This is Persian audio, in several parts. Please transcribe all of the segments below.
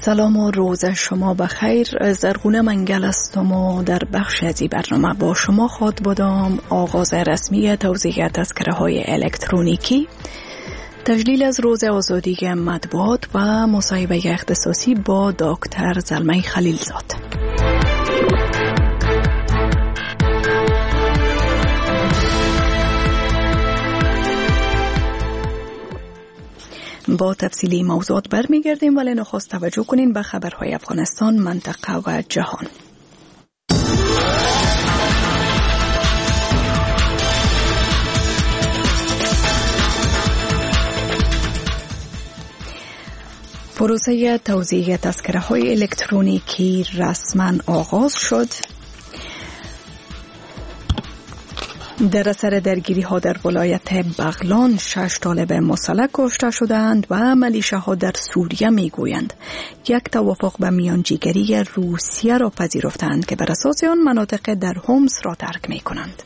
سلام و روز شما بخیر. زرغونه منگل هستم و در بخش از این برنامه با شما خواهد بودم آغاز رسمی توزیع تذکره های الکترونیکی، تجلیل از روز آزادی مطبوعات و مصاحبه اختصاصی با دکتر زلمه خلیلزاد. با تفصیلی موضوعات برمیگردیم، ولی نخست توجه کنین به خبرهای افغانستان، منطقه و جهان. پروسه توزیع تذکره های الکترونیکی رسما آغاز شد. در اثر درگیری ها در ولایت بغلان 6 طالب مسلح کشته شدند و ملیشه ها در سوریه می گویند یک توافق به میانجیگری روسیه را پذیرفتند که بر اساس آن مناطق در حمص را ترک می کنند.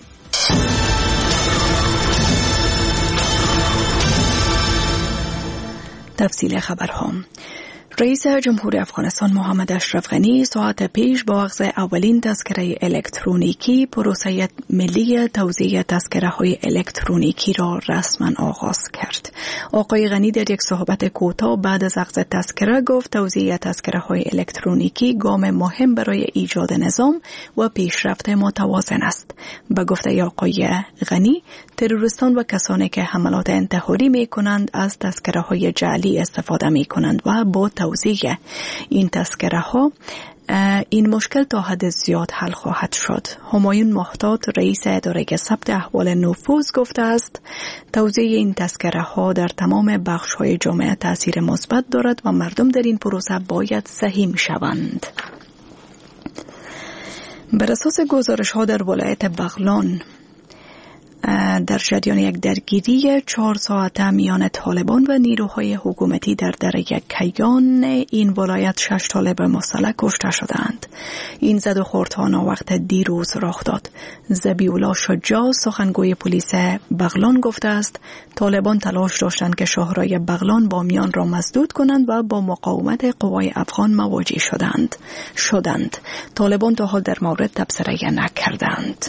تفصیل خبرها. رئیس جمهور افغانستان محمد اشرف غنی ساعت پیش با اخذ اولین تذکره الکترونیکی پروسه ملی توزیع تذکره های الکترونیکی را رسما آغاز کرد. آقای غنی در یک صحبت کوتاه بعد از اخذ تذکره گفت توزیع تذکره های الکترونیکی گام مهم برای ایجاد نظام و پیشرفت متوازن است. به گفته آقای غنی، تروریستان و کسانی که حملات انتحاری می کنند از تذکره های جعلی استفاده می کنند و با توزیع این تذکره ها این مشکل تا حد زیاد حل خواهد شد. همایون محتاط رئیس اداره ثبت احوال نفوذ گفته است توزیع این تذکره ها در تمام بخش های جامعه تاثیر مثبت دارد و مردم در این پروسه باید سهیم شوند. بر اساس گزارش ها در ولایت بغلان در جریان یک درگیری 4 ساعته میان طالبان و نیروهای حکومتی در دره کیان این ولایت 6 طالب مسلح کشته شدند. این زد و خوردها ناوقت دیروز رخ داد. ذبیح‌الله شجاع سخنگوی پلیس بغلان گفته است طالبان تلاش داشتند که شهرهای بغلان بامیان را مسدود کنند و با مقاومت قوای افغان مواجه شدند. طالبان تا حال در مورد تبصره نکردند.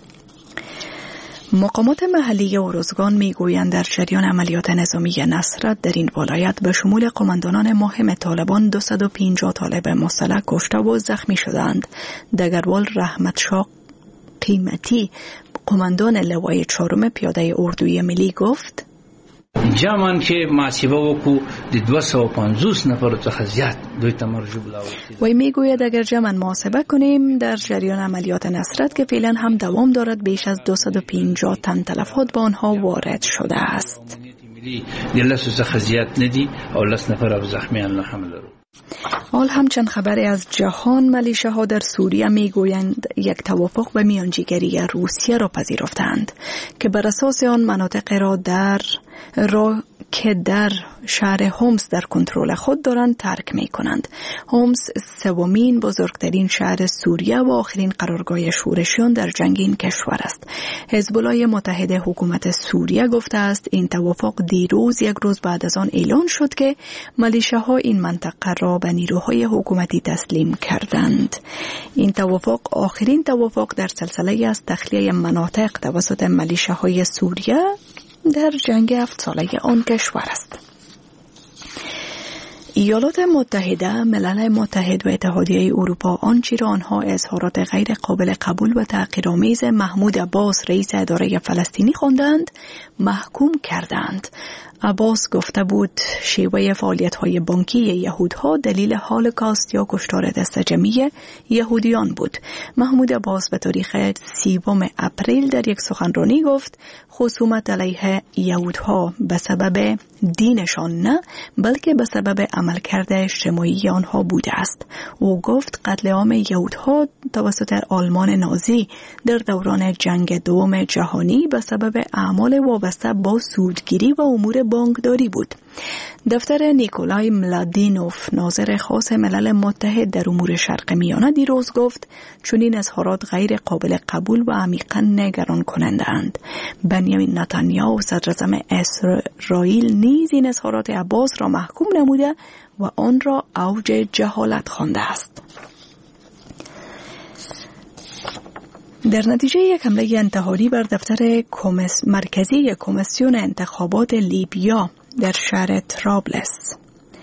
مقامات محلی اروزگان میگویند در جریان عملیات نظامی نصرت در این ولایت به شمول قماندانان مهم طالبان 250 طالب مسلح کشته و زخمی شدند. دگروال رحمت شاه قیمتی قماندان لوای 4 پیاده اردوی ملی گفت جامن که محاسبه وکو د 250 نفر څخه زیات دوی ته مرجوع لاوړي. وی میگوید اگر جمع محاسبه کنیم در جریان عملیات نصرت که فعلا هم دوام دارد بیش از 250 تن تلفات به آنها وارد شده است. د لسو څخه زیات ندی او لس نفر او زخمیان لا هم لرو. حال همچند خبری از جهان، ملیشه ها در سوریه میگویند یک توافق به میانجیگری روسیه را پذیرفتند که بر اساس آن مناطق را که در شهر حمص در کنترل خود دارند ترک می کنند. حمص 3مین بزرگترین شهر سوریه و آخرین قرارگاه شورشیان در جنگ این کشور است. حزب الله متحد حکومت سوریه گفته است این توافق دیروز یک روز بعد از آن اعلان شد که ملیشه ها این منطقه را به نیروهای حکومتی تسلیم کردند. این توافق آخرین توافق در سلسله از تخلیه مناطق توسط ملیشه های سوریه در جنگ 7 ساله آن کشور است. ایالات متحده، ملل متحد و اتحادیه اروپا آنچه را آنها اظهارات غیر قابل قبول و تحقیرآمیز محمود عباس رئیس اداره فلسطینی خواندند محکوم کردند. عباس گفته بود شیوه فعالیت‌های بانکی یهودها دلیل هولوکاست یا کشتار دست جمعی یهودیان بود. محمود عباس به تاریخ 30 اپریل در یک سخنرانی گفت خصومت علیه یهودها به سبب دینشان نه بلکه به سبب عملکرد اجتماعی آنها بوده است. او گفت قتل عام یهودها توسط آلمان نازی در دوران جنگ دوم جهانی به سبب اعمال وابسته با سودگیری و امور بانکداری بود. دفتر نیکولای ملادینوف ناظر خاص ملل متحد در امور شرق میانه دیروز گفت چنین اظهارات غیر قابل قبول و عمیقاً نگران کننده اند. بنیامین نتانیاهو صدراعظم اسرائیل نیز این اظهارات عباس را محکوم نموده و آن را اوج جهالت خوانده است. در نتیجه یک حمله انتحاری بر دفتر مرکزی کمیسیون انتخابات لیبیا در شهر طرابلس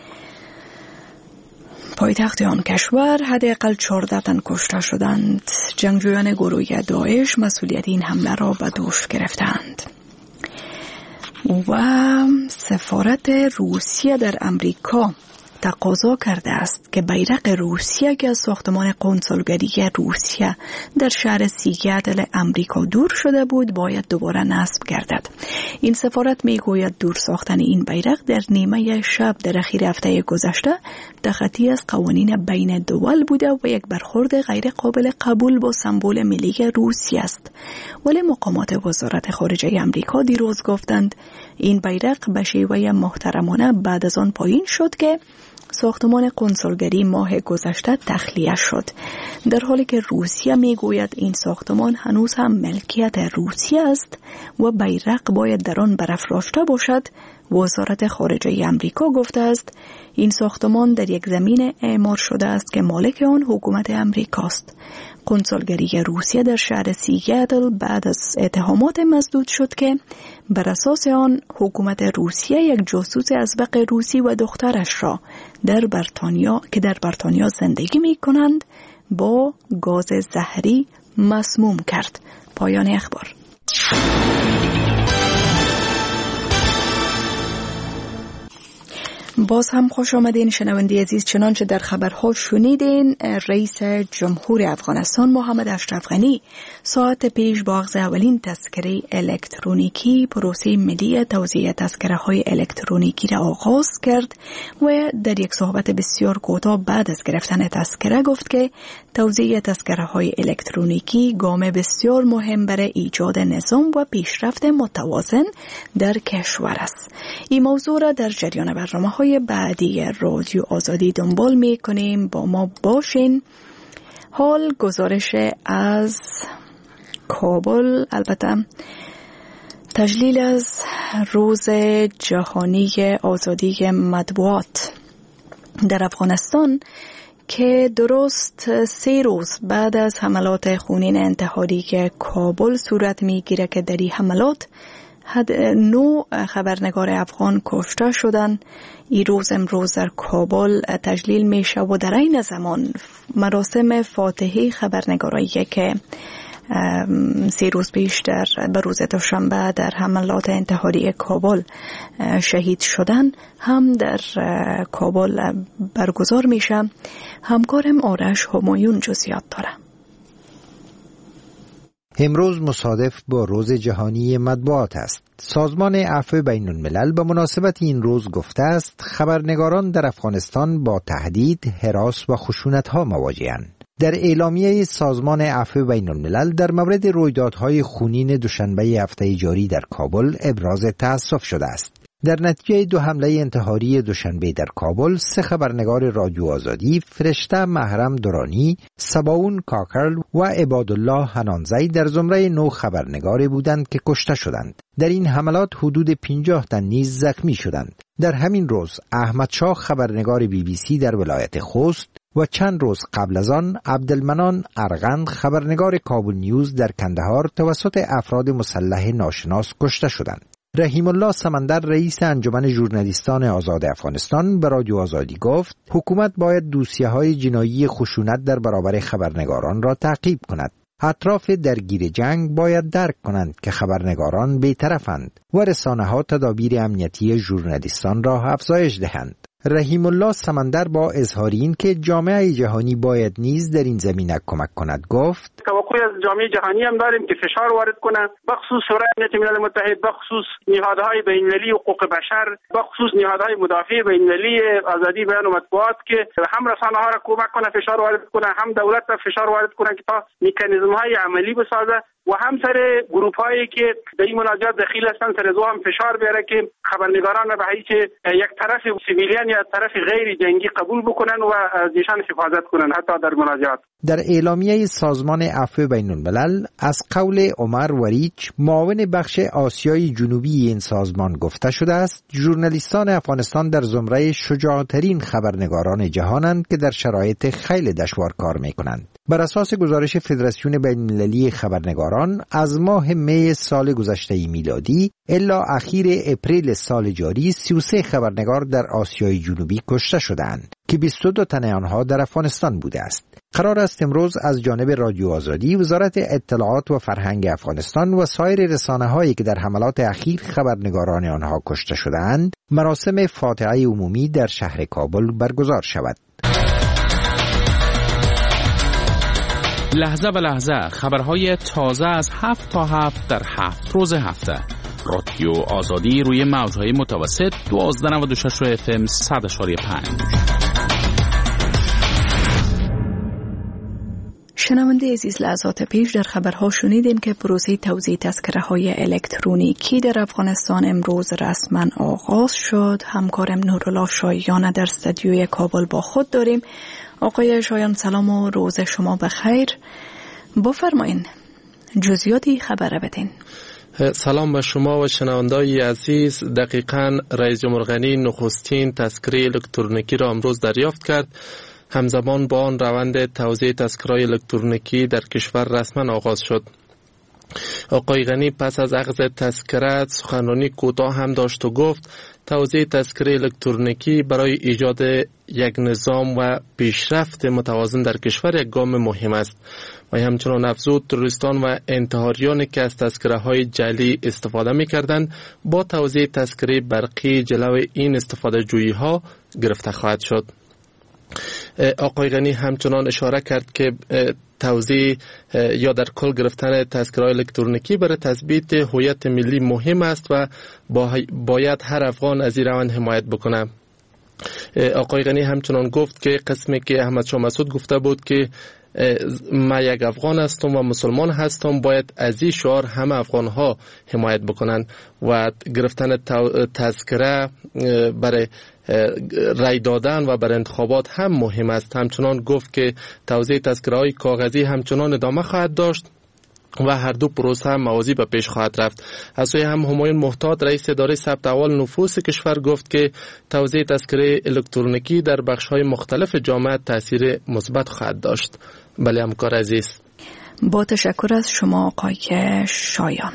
پایتخت آن کشور حداقل 14 تن کشته شدند. جنگجویان گروه داعش مسئولیت این حمله را به دوش گرفتند. و سفارت روسیه در امریکا تقاضا کرده است که بیرق روسیه که از ساختمان قنصلگری روسیه در شهر سیاتل امریکا دور شده بود باید دوباره نصب گردد. این سفارت میگوید دور ساختن این بیرق در نیمه شب در اخیر هفته گذشته تخطی از قوانین بین دول بوده و یک برخورد غیر قابل قبول با سمبل ملی روسیه است. ولی مقامات وزارت خارجه امریکا دیروز گفتند این بیرق به شیوه محترمانه بعد از آن پایین شد که ساختمان قنصلگری ماه گذشته تخلیه شد، در حالی که روسیه میگوید این ساختمان هنوز هم ملکیت روسیه است و بیرق باید در آن برافراشته باشد. وزارت خارجه امریکا گفته است این ساختمان در یک زمین اعمار شده است که مالک آن حکومت امریکاست. قنصلگری روسیه در شهر سیاتل بعد از اتهامات مسدود شد که بر اساس آن حکومت روسیه یک جاسوس ازبق روسی و دخترش را در بریتانیا زندگی می کنند با گاز زهری مسموم کرد. پایان اخبار. باز هم خوش آمدین شنونده عزیز. چنانچه در خبرها شنیدین، رئیس جمهور افغانستان محمد اشرف غنی ساعت پیش با اخذ اولین تذکره الکترونیکی پروسه ملی توزیع تذکره‌های الکترونیکی را آغاز کرد و در یک صحبت بسیار کوتاه بعد از گرفتن تذکره گفت که توزیع تذکره‌های الکترونیکی گام بسیار مهم برای ایجاد نظام و پیشرفت متوازن در کشور است. این موضوع را در جریان برنامه‌های بعدی رادیو آزادی دنبال می‌کنیم. با ما باشین. حال گزارش از کابل، البته تجلیل از روز جهانی آزادی مطبوعات در افغانستان که درست 3 روز بعد از حملات خونین انتحاری که کابل صورت میگیره که در این حملات 9 خبرنگار افغان کشته شدند. این روز امروز در کابل تجلیل میشه و در این زمان مراسم فاتحه خبرنگارایی که 3 روز پیش به روز دوشنبه در حملات انتحاری کابل شهید شدن هم در کابل برگزار میشه. همکارم آرش همایون جزئیات داره. امروز مصادف با روز جهانی مطبوعات است. سازمان عفو بین الملل به مناسبت این روز گفته است خبرنگاران در افغانستان با تهدید، هراس و خشونت‌ها مواجه‌اند. در اعلامیه سازمان عفو بین الملل در مورد رویدادهای خونین دوشنبه هفته جاری در کابل ابراز تأسف شده است. در نتیجه 2 حمله انتحاری دوشنبه در کابل 3 خبرنگار رادیو آزادی، فرشته محرم درانی، سباون کاکرل و عبادالله حنانزی در زمره 9 خبرنگار بودند که کشته شدند. در این حملات حدود 50 تن نیز زخمی شدند. در همین روز احمد شاه خبرنگار BBC در ولایت خوست و چند روز قبل از آن عبدالمنان ارغند خبرنگار کابل نیوز در کندهار توسط افراد مسلح ناشناس کشته شدند. رحیم الله سمندر رئیس انجمن ژورنالیستان آزاد افغانستان به رادیو آزادی گفت حکومت باید دوسیه‌های جنایی خشونت در برابر خبرنگاران را تعقیب کند. اطراف درگیر جنگ باید درک کنند که خبرنگاران بی‌طرفند و رسانه‌ها تدابیر امنیتی ژورنالیستان را افزایش دهند. رحیم الله سمندر با اظهار این که جامعه جهانی باید نیز در این زمینه کمک کند گفت توقعی از جامعه جهانی هم داریم که فشار وارد کنه، بخصوص شورای امنیت ملل متحد، بخصوص نهادهای بین‌المللی حقوق بشر، بخصوص نهادهای مدافع بین‌المللی آزادی بیان و مطبوعات که هم رسانه‌ها را کمک کنه، فشار وارد کنه، هم دولت را فشار وارد کنه که تا مکانیزم‌های عملی بسازه و هم سر گروه‌هایی که در این مناجات دخیل هستند سر هم فشار بیاره که خبرنگاران را به هیچ یک طرف سیویلیان یا طرف غیر جنگی قبول بکنن و از ایشان حفاظت کنن حتی در مناجات. در اعلامیه سازمان عفو بین الملل از قول عمر وریچ معاون بخش آسیای جنوبی این سازمان گفته شده است ژورنالیستان افغانستان در زمره شجاع‌ترین خبرنگاران جهانند که در شرایط خیلی دشوار کار می‌کنند. بر اساس گزارش فدراسیون بین‌المللی خبرنگاران از ماه می سال گذشته میلادی الی اخیر اپریل سال جاری 33 خبرنگار در آسیای جنوبی کشته شدند که 22 تن آنها در افغانستان بوده است. قرار است امروز از جانب رادیو آزادی، وزارت اطلاعات و فرهنگ افغانستان و سایر رسانه‌هایی که در حملات اخیر خبرنگاران آنها کشته شدند مراسم فاتحه عمومی در شهر کابل برگزار شود. لحظه به لحظه خبرهای تازه از 7 تا 7 در 7 روز هفته. رادیو آزادی روی موج‌های متوسط 1296 FM 100.5. شنونده عزیز، لحظات پیش در خبرها شنیدیم که پروسه توزیع تذکره‌های الکترونیکی در افغانستان امروز رسما آغاز شد. همکارم نورالله شایان در استودیوی کابل با خود داریم. آقای شایان سلام و روز شما بخیر. بفرمایین جزئیاتی خبر بدین. سلام به شما و شنوندگان عزیز. دقیقاً رئیس جمهور غنی نخستین تذکره الکترونیکی را امروز دریافت کرد. همزمان با آن روند توزیع تذکره‌های الکترونیکی در کشور رسما آغاز شد. آقای غنی پس از اخذ تذکره سخنرانی کوتاه هم داشت و گفت توزیع تذکره الکترونیکی برای ایجاد یک نظام و پیشرفت متوازن در کشور یک گام مهم است. و همچنان افزود تروریستان و انتحاریانی که از تذکره‌های جعلی استفاده می‌کردند با توزیع تذکره برقی جلوی این استفاده جویی‌ها گرفته خواهد شد. آقای غنی همچنان اشاره کرد که توزیع یا در کل گرفتن تذکره الکترونیکی برای تثبیت هویت ملی مهم است و باید هر افغان از این روند حمایت بکنه. آقای غنی همچنان گفت که قسمی که احمد شاه مسعود گفته بود که من یک افغان هستم و مسلمان هستم، باید از این شعار همه افغان ها حمایت بکنند و گرفتن تذکره برای رای دادن و برای انتخابات هم مهم است. همچنان گفت که توزیع تذکره های کاغذی همچنان ادامه خواهد داشت و هر دو پروسه هم موازی به پیش خواهد رفت. از سوی هم همایون محتاط رئیس اداره ثبت احوال نفوس کشور گفت که توزیع تذکره الکترونیکی در بخش‌های مختلف جامعه تاثیر مثبت خواهد داشت. بله همکار عزیز، با تشکر از شما آقای شایان.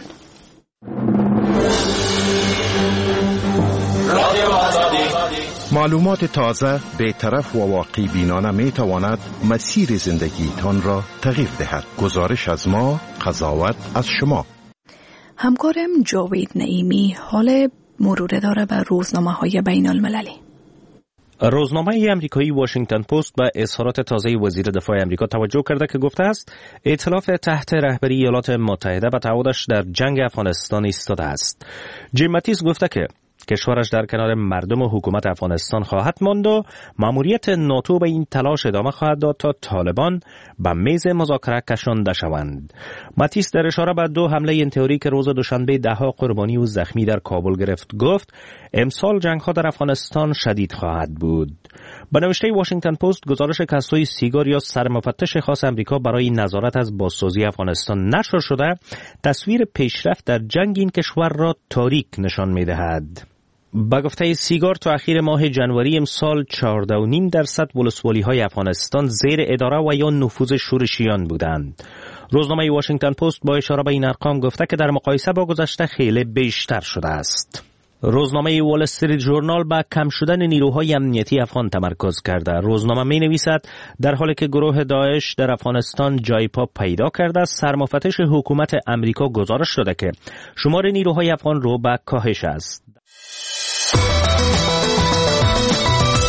معلومات تازه، بی‌طرف و واقعی بینانه می تواند مسیر زندگیتان را تغییر دهد. گزارش از ما، قضاوت از شما. همکارم جاوید نعیمی حال مروره داره به روزنامه‌های بین المللی. روزنامه امریکایی واشنگتن پست به اظهارات تازه وزیر دفاع امریکا توجه کرده که گفته است ائتلاف تحت رهبری ایالات متحده به تعهدش در جنگ افغانستان ایستاده است. جیم ماتیس گفته که کشورش در کنار مردم و حکومت افغانستان خواهد ماند و مأموریت ناتو به این تلاش ادامه خواهد داد تا طالبان به میز مذاکره کشانده شوند. ماتیس در اشاره به 2 حمله انتحاری که روز دوشنبه 10 قربانی و زخمی در کابل گرفت گفت امسال جنگ‌ها در افغانستان شدید خواهد بود. به نوشته واشنگتن پست گزارش کسری سیگار یا سرمفتش خاص امریکا برای نظارت از بازسازی افغانستان نشر شده تصویر پیشرفت در جنگ این کشور را تاریک نشان می‌دهد. با گفته سیگار تا اخیر ماه جنوری امسال 14.5% ولسوالی‌های افغانستان زیر اداره و یا نفوذ شورشیان بودند. روزنامه واشنگتن پست با اشاره به این ارقام گفته که در مقایسه با گذشته خیلی بیشتر شده است. روزنامه وال استریت ژورنال به کم شدن نیروهای امنیتی افغان تمرکز کرده. روزنامه می نویسد در حالی که گروه داعش در افغانستان جای پا پیدا کرده، سرمفتش حکومت امریکا گزارش داده که شمار نیروهای افغان رو به کاهش است.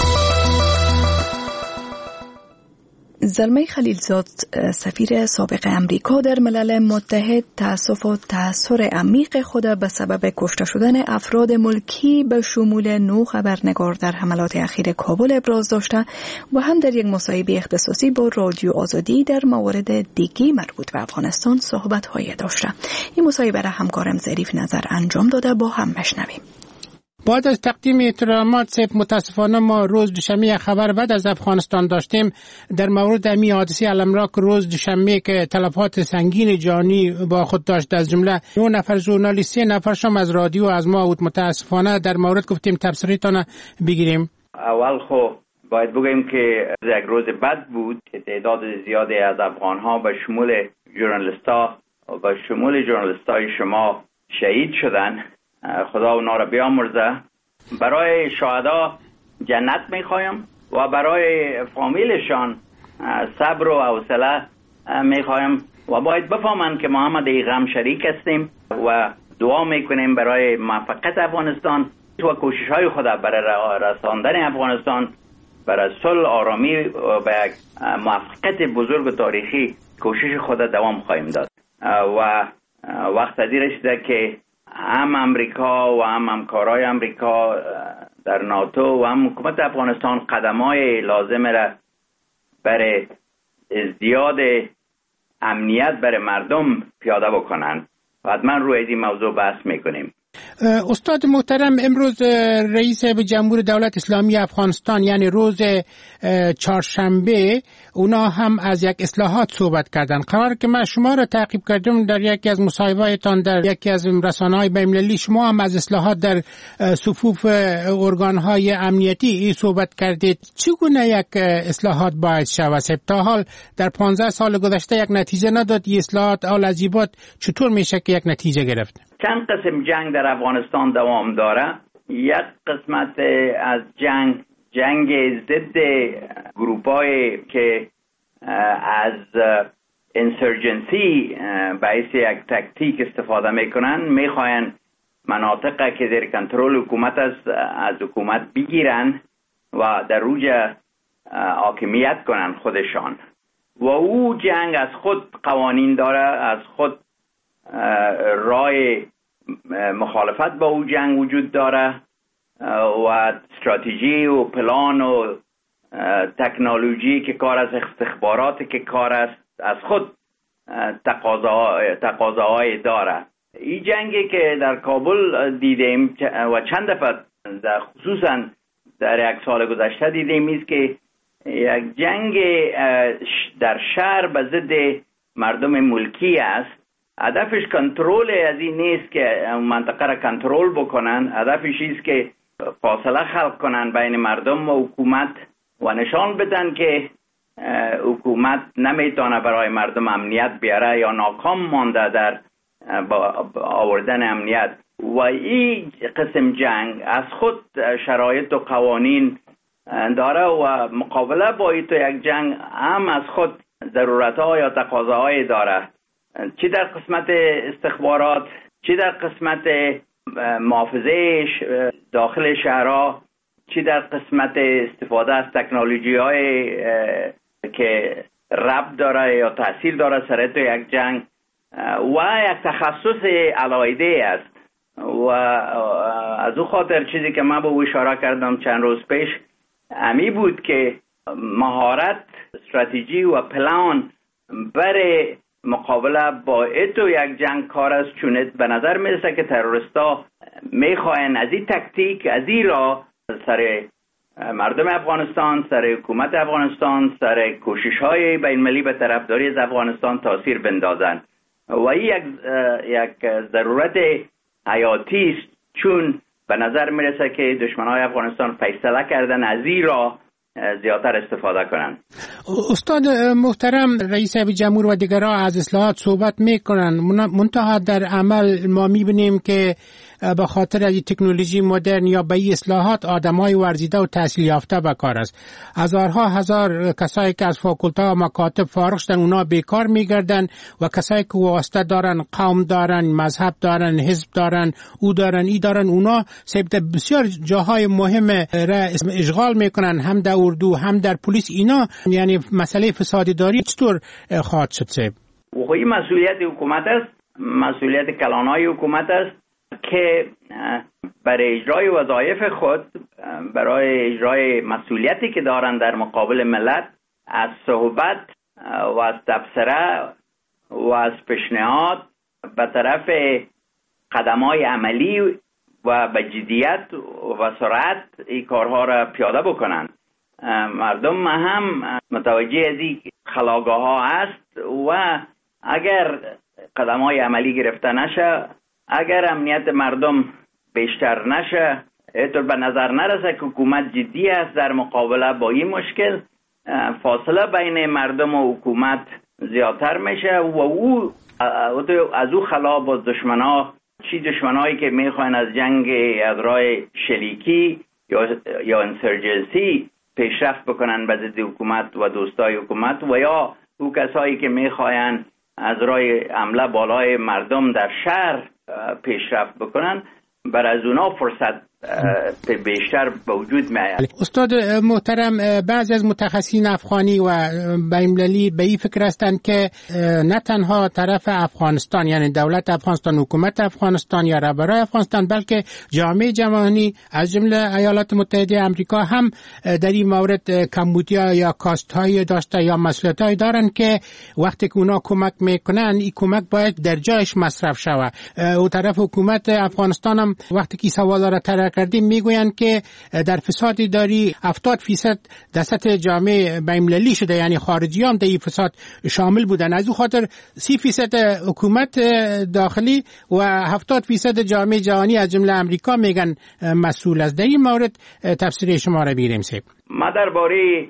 زلمه خلیلزاد، سفیر سابق امریکا در ملل متحد، تأسف و تأثیر عمیق خود به سبب کشته شدن افراد ملکی به شمول 9 خبرنگار در حملات اخیر کابل ابراز داشته و هم در یک مصاحبه اختصاصی با رادیو آزادی در موارد دیگی مربوط به افغانستان صحبت‌های داشته. این مصاحبه را همکارم ظریف نظر انجام داده، با هم بشنویم. بعد از تقدیم احترامات متاسفانه ما روز دوشنبه خبر بعد از افغانستان داشتیم در مورد امی حادثه الامراک روز دوشنبه که تلفات سنگین جانی با خود داشت، از جمله 9 نفر ژورنالیست، 3 نفرشم از رادیو از ما بود. متاسفانه در مورد گفتیم تبصره‌تان بگیریم. اول خب باید بگیم که یک روز بد بود که تعداد زیادی از افغان‌ها به شمول ژورنالیست‌ها و به شمول ژورنالیست‌های شما شهید شدن. خدا اونا را بیامرزه. برای شهدا جنت میخوایم و برای فامیلشان صبر و حوصله میخوایم و باید بفهمن که ما هم در غم شریک هستیم و دعا میکنیم برای موفقیت افغانستان و کوشش های خود برای رساندن افغانستان برای صلح، آرامی و به یک موفقیت بزرگ و تاریخی کوشش خود دوام خواهیم داد و وقت ازی رسیده که هم امریکا و هم همکارای امریکا در ناتو و هم حکومت افغانستان قدم‌های لازم را برای ازدیاد امنیت برای مردم پیاده بکنن و حتما روی این موضوع بحث میکنیم. استاد محترم، امروز رئیس جمهور دولت اسلامی افغانستان یعنی روز چهارشنبه اونا هم از یک اصلاحات صحبت کردن. قرار که من شما را تعقیب کردم در یکی از مصاحبه‌هایتان در یکی از رسانه‌های بین‌المللی، شما هم از اصلاحات در صفوف ارگان‌های امنیتی صحبت کردید. چگونه یک اصلاحات باید شود؟ تا حال در 15 سال گذشته یک نتیجه نداد. این اصلاحات اولازیبات چطور میشه که یک نتیجه گرفت؟ چند قسم جنگ در افغانستان دوام داره. یک قسمت از جنگ ضد گروپ‌های که از انسرجنسی باعث یک تکتیک استفاده میکنن، میخواین مناطق که در کنترل حکومت است از حکومت بگیرن و در روج حاکمیت کنن خودشان. و او جنگ از خود قوانین داره، از خود رای مخالفت با او جنگ وجود داره و استراتژی و پلان و تکنولوژی که کار است، استخباراتی که کار است، از خود تقاضاهای داره. این جنگی که در کابل دیدیم و چند دفعه خصوصا در یک سال گذشته دیدیم است که یک جنگ در شهر به ضد مردم ملکی است. هدفش کنترل از این نیست که منطقه را کنترل بکنن، هدفش است که فاصله خلق کنن بین مردم و حکومت و نشان بدن که حکومت نمیتونه برای مردم امنیت بیاره یا ناکام مانده در آوردن امنیت. و این قسم جنگ از خود شرایط و قوانین داره و مقابله با این تو یک جنگ هم از خود ضرورت‌ها یا تقاضاهای داره، چی در قسمت استخبارات، چی در قسمت محافظه داخل شهرها، چی در قسمت استفاده از تکنولوژی‌های که ربط داره یا تاثیر داره سر تو یک جنگ و یک تخصص علاوه است. و از او خاطر چیزی که من به او اشاره کردم چند روز پیش امی بود که مهارت، استراتژی و پلان برای مقابله با ایتو یک جنگ کار است، چون به نظر میرسه که تروریستا میخواین از این تکتیک، از این راه سر مردم افغانستان، سر حکومت افغانستان، سر کوشش های بین المللی به طرفداری از افغانستان تاثیر بندازن و این یک ضرورت حیاتی است، چون به نظر میرسه که دشمنان افغانستان فیصله کردن از این راه زیادتر استفاده کنن. استاد محترم، رئیس جمهور و دیگران از اصلاحات صحبت میکنن، منتها در عمل ما میبینیم که به خاطر از تکنولوژی مدرن یا به اصلاحات آدمای ورزیده و تحصیل یافته به کار است. هزار کسایی که از فاکولته و مکاتب فارغ شدن اونا بیکار میگردن و کسایی که واسطه دارن، قوم دارن، مذهب دارن، حزب دارن، او دارن، ای دارن، اونا سبت بسیار جاهای مهم را اشغال میکنن، هم در اردو هم در پلیس اینا یعنی مسئله فساد اداری چطور خواهد شد صاحب؟ این مسئولیت حکومت است، مسئولیت کلانهای حکومت است که برای اجرای وظایف خود، برای اجرای مسئولیتی که دارند در مقابل ملت، از صحبت و از تبصره و از پیشنهاد به طرف قدم‌های عملی و به جدیت و سرعت این کارها را پیاده بکنند. مردم هم متوجه از این خلاقه ها است و اگر قدم‌های عملی گرفته نشه، اگر امنیت مردم بیشتر نشه، اینطور به نظر نرسه که حکومت جدی است در مقابله با این مشکل. فاصله بین مردم و حکومت زیادتر میشه و از او خلا با دشمنایی که میخواین از جنگ از راه شلیکی یا انسرجنسی پیشرفت بکنن به ضد حکومت و دوستای حکومت، و یا او کسایی که میخواین از راه حمله بالای مردم در شهر پیشرفت بکنن، بر از اونا فرصت بیشتر به وجود میاد. استاد محترم، بعضی از متخصصین افغانی و بین‌المللی به این فکر هستند که نه تنها طرف افغانستان یعنی دولت افغانستان، حکومت افغانستان یا رهبران افغانستان، بلکه جامعه جهانی از جمله ایالات متحده آمریکا هم در این مورد کمبودیا یا کاست‌های داشته یا مسئولیت‌های دارند که وقتی که اونا کمک میکنن این کمک باید در جایش مصرف شود. او طرف حکومت افغانستان هم وقتی که سوالا را طرح کردیم میگویند که در فساد اداری 70% در سطح جامعه بین‌المللی شده، یعنی خارجیان در این فساد شامل بودن. از او خاطر 30% حکومت داخلی و 70% جامعه جهانی از جمله امریکا میگن مسئول است. در این مورد تفسیر شما را بیریم سیب. ما درباره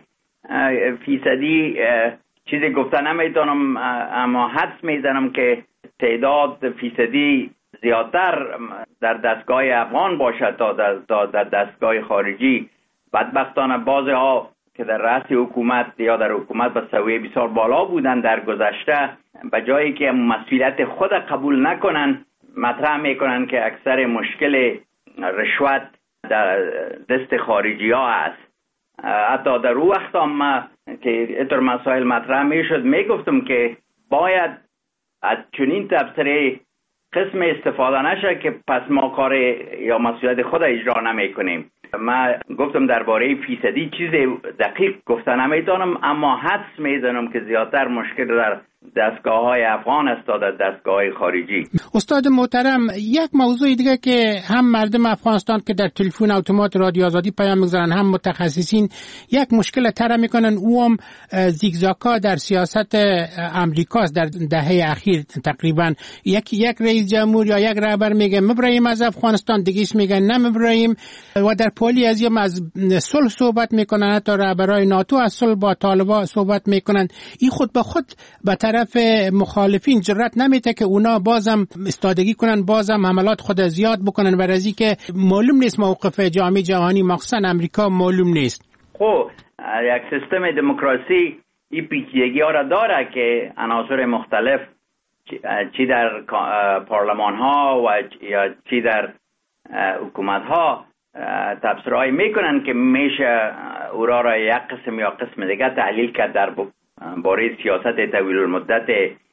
فیصدی چیزی گفته نمیتونم، اما حدس میزنم که تعداد فیصدی زیادتر در دستگاه افغان باشد تا در دستگاه خارجی. بدبختانه بعضی ها که در رأس حکومت یا در حکومت به سویه بسیار بالا بودن در گذشته، به جایی که مسئولیت خود قبول نکنن، مطرح میکنن که اکثر مشکل رشوت در دست خارجی ها است. حتی در او وقت هم که اینطور مسائل مطرح میشد میگفتم که باید از چنین تبصره قسم استفاده نشه که پس ما کار یا مسئولیت خود اجرا نمی کنیم. ما گفتم درباره فیصدی چیز دقیق گفته نمیتونم، اما حدس میزنم که زیادتر مشکل در دستگاه های افغان است تا در دستگاه های خارجی. استاد محترم، یک موضوع دیگه که هم مردم افغانستان که در تلفن اتومات رادیو آزادی پیام میگذارن، هم متخصصین یک مشکل طرح میکنن، او هم زیگزاگ‌ها در سیاست امریکاست. در دهه اخیر تقریبا یک رئیس جمهور یا یک رهبر میگه مبرایم از افغانستان، دیگه‌اش میگن نه مبرایم، و در پلی از صلح صحبت میکنن. حتی رهبرای ناتو از صلح با طالبان صحبت میکنن. این خود به خود به طرف مخالفین جرأت نمیده که اونا بازم استادگی کنن، بازم حملات خود زیاد بکنن، برای که معلوم نیست موقف جامعه جهانی مخصوصا امریکا معلوم نیست. خب یک سیستم دموکراسی این پیچیدگی ها را داره که عناصر مختلف چی در پارلمان ها و یا چی در حکومت ها تبصره‌ای میکنن که میشه او را یک قسم یا قسم دیگه تحلیل کرد در باره سیاست طویل المدت